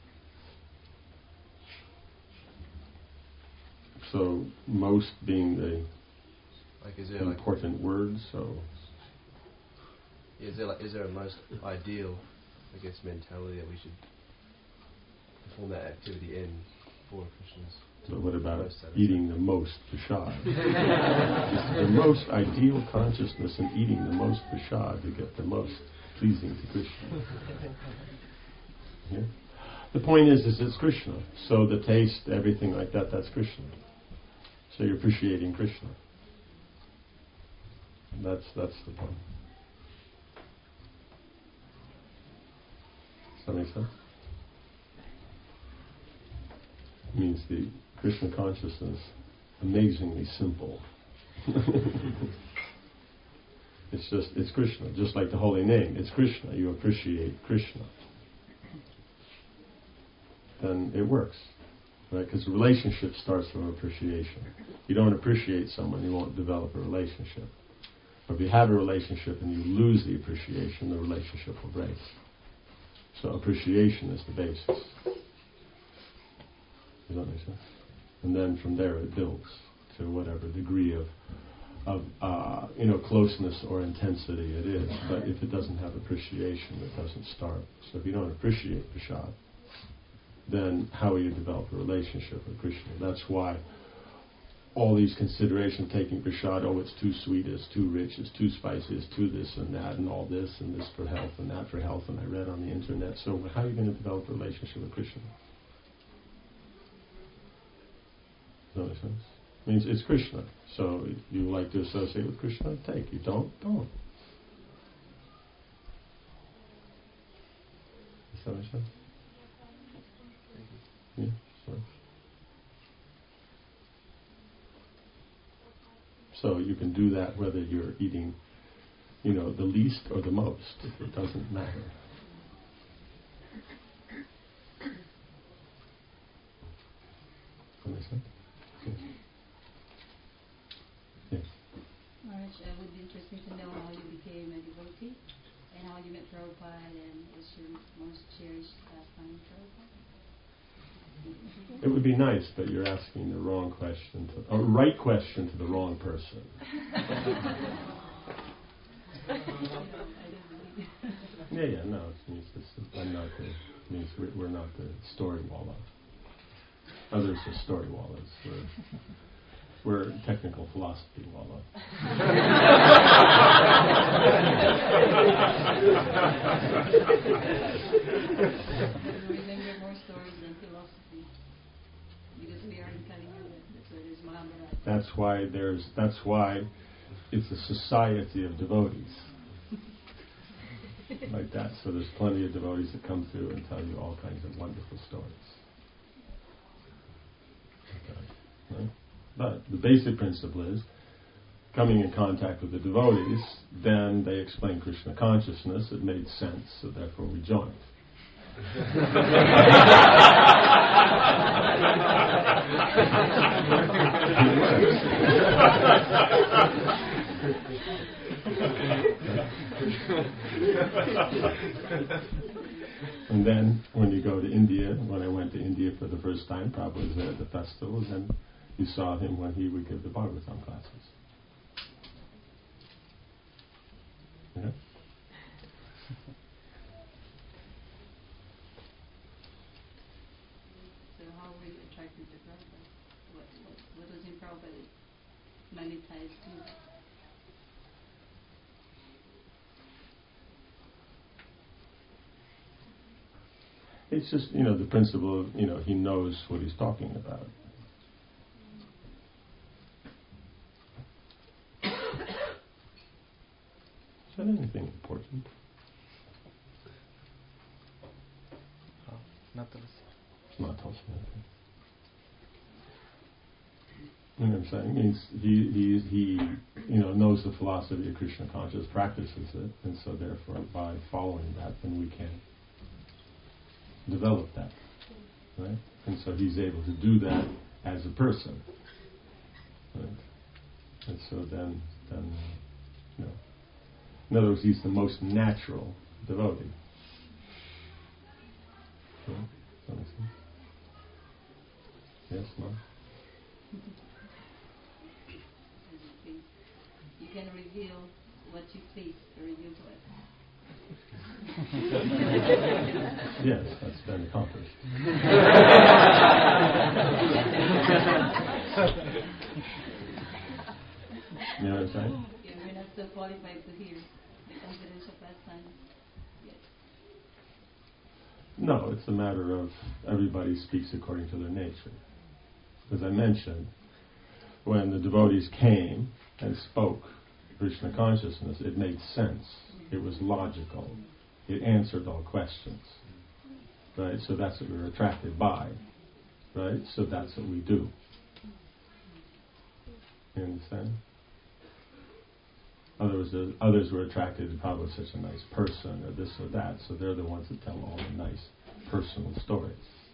So most being the like is there important like word, so is there like, is there a most ideal, I guess, mentality that we should perform that activity in for Krishna's? So what about eating the most prasad? The most ideal consciousness in eating the most prasad to get the most pleasing to Krishna. Yeah? The point is, is it's Krishna. So the taste, everything like that, that's Krishna. So you're appreciating Krishna. That's that's the point. Does that make sense? It means the Krishna consciousness, amazingly simple. It's just, it's Krishna, just like the holy name. It's Krishna. You appreciate Krishna. Then it works. Right? Because the relationship starts from appreciation. You don't appreciate someone, you won't develop a relationship. Or if you have a relationship and you lose the appreciation, the relationship will break. So appreciation is the basis. Does that make sense? And then from there it builds to whatever degree of, of uh, you know, closeness or intensity it is. But if it doesn't have appreciation, it doesn't start. So if you don't appreciate prasad, then how will you develop a relationship with Krishna? That's why all these considerations taking prasad, oh, it's too sweet, it's too rich, it's too spicy, it's too this and that, and all this, and this for health, and that for health, and I read on the internet. So how are you going to develop a relationship with Krishna? Does that make sense? It means it's Krishna. So you like to associate with Krishna, take. You don't, don't. Does that make sense? Yeah, sorry. So you can do that whether you're eating, you know, the least or the most. It doesn't matter. Does that make sense? Yes. Yes. Maharaj, it would be interesting to know how you became a devotee and how you met Prabhupada and what's your most cherished pastime with Prabhupada. It would be nice, but you're asking the wrong question, to, or right question to the wrong person. yeah, yeah, no, it means this, I'm not the, it means we're, we're not the story walla. Others are story wallas. We're, we're technical philosophy walla. Remember more stories than philosophy. Because we are in Kali-yuga, that's why there's Mahabharata. That's why there's. That's why it's a society of devotees, like that. So there's plenty of devotees that come through and tell you all kinds of wonderful stories. Okay. Right? But the basic principle is coming in contact with the devotees. Then they explain Krishna consciousness. It made sense, so therefore we joined. And then when you go to India, when I went to India for the first time, Prabhupada was there at the festival, then you saw him when he would give the Bhagavatam classes. Yeah? So how were you attracted to Prabhupada? What, what, what was in Prabhupada that magnetized you? It's just, you know, the principle of, you know, he knows what he's talking about. Is that anything important? Oh, not the It's not telling me anything. You know what I'm saying? It means he, he, he, you know, knows the philosophy of Krishna consciousness, practices it, and so therefore by following that, then we can develop that. right? And so he's able to do that as a person, right? And so then, then, you know, in other words, he's the most natural devotee. Okay? Does that make sense? Yes, Mom? You can reveal what you please to reveal to us. Yes, that's been accomplished. You know what I'm saying? Yeah, we're not so qualified to hear the confidential pastimes yet. No, it's a matter of everybody speaks according to their nature. As I mentioned, when the devotees came and spoke Krishna consciousness, it made sense. It was logical. It answered all questions. Right? So that's what we were attracted by. Right? So that's what we do. You understand? Others, uh, others were attracted to Prabhupada, such a nice person, or this or that, so they're the ones that tell all the nice personal stories.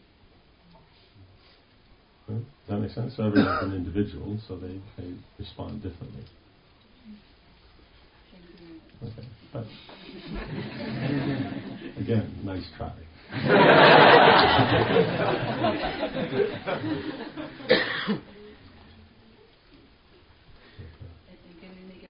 Right? Does that make sense? So everyone's an individual, so they, they respond differently. Okay, but again, nice try.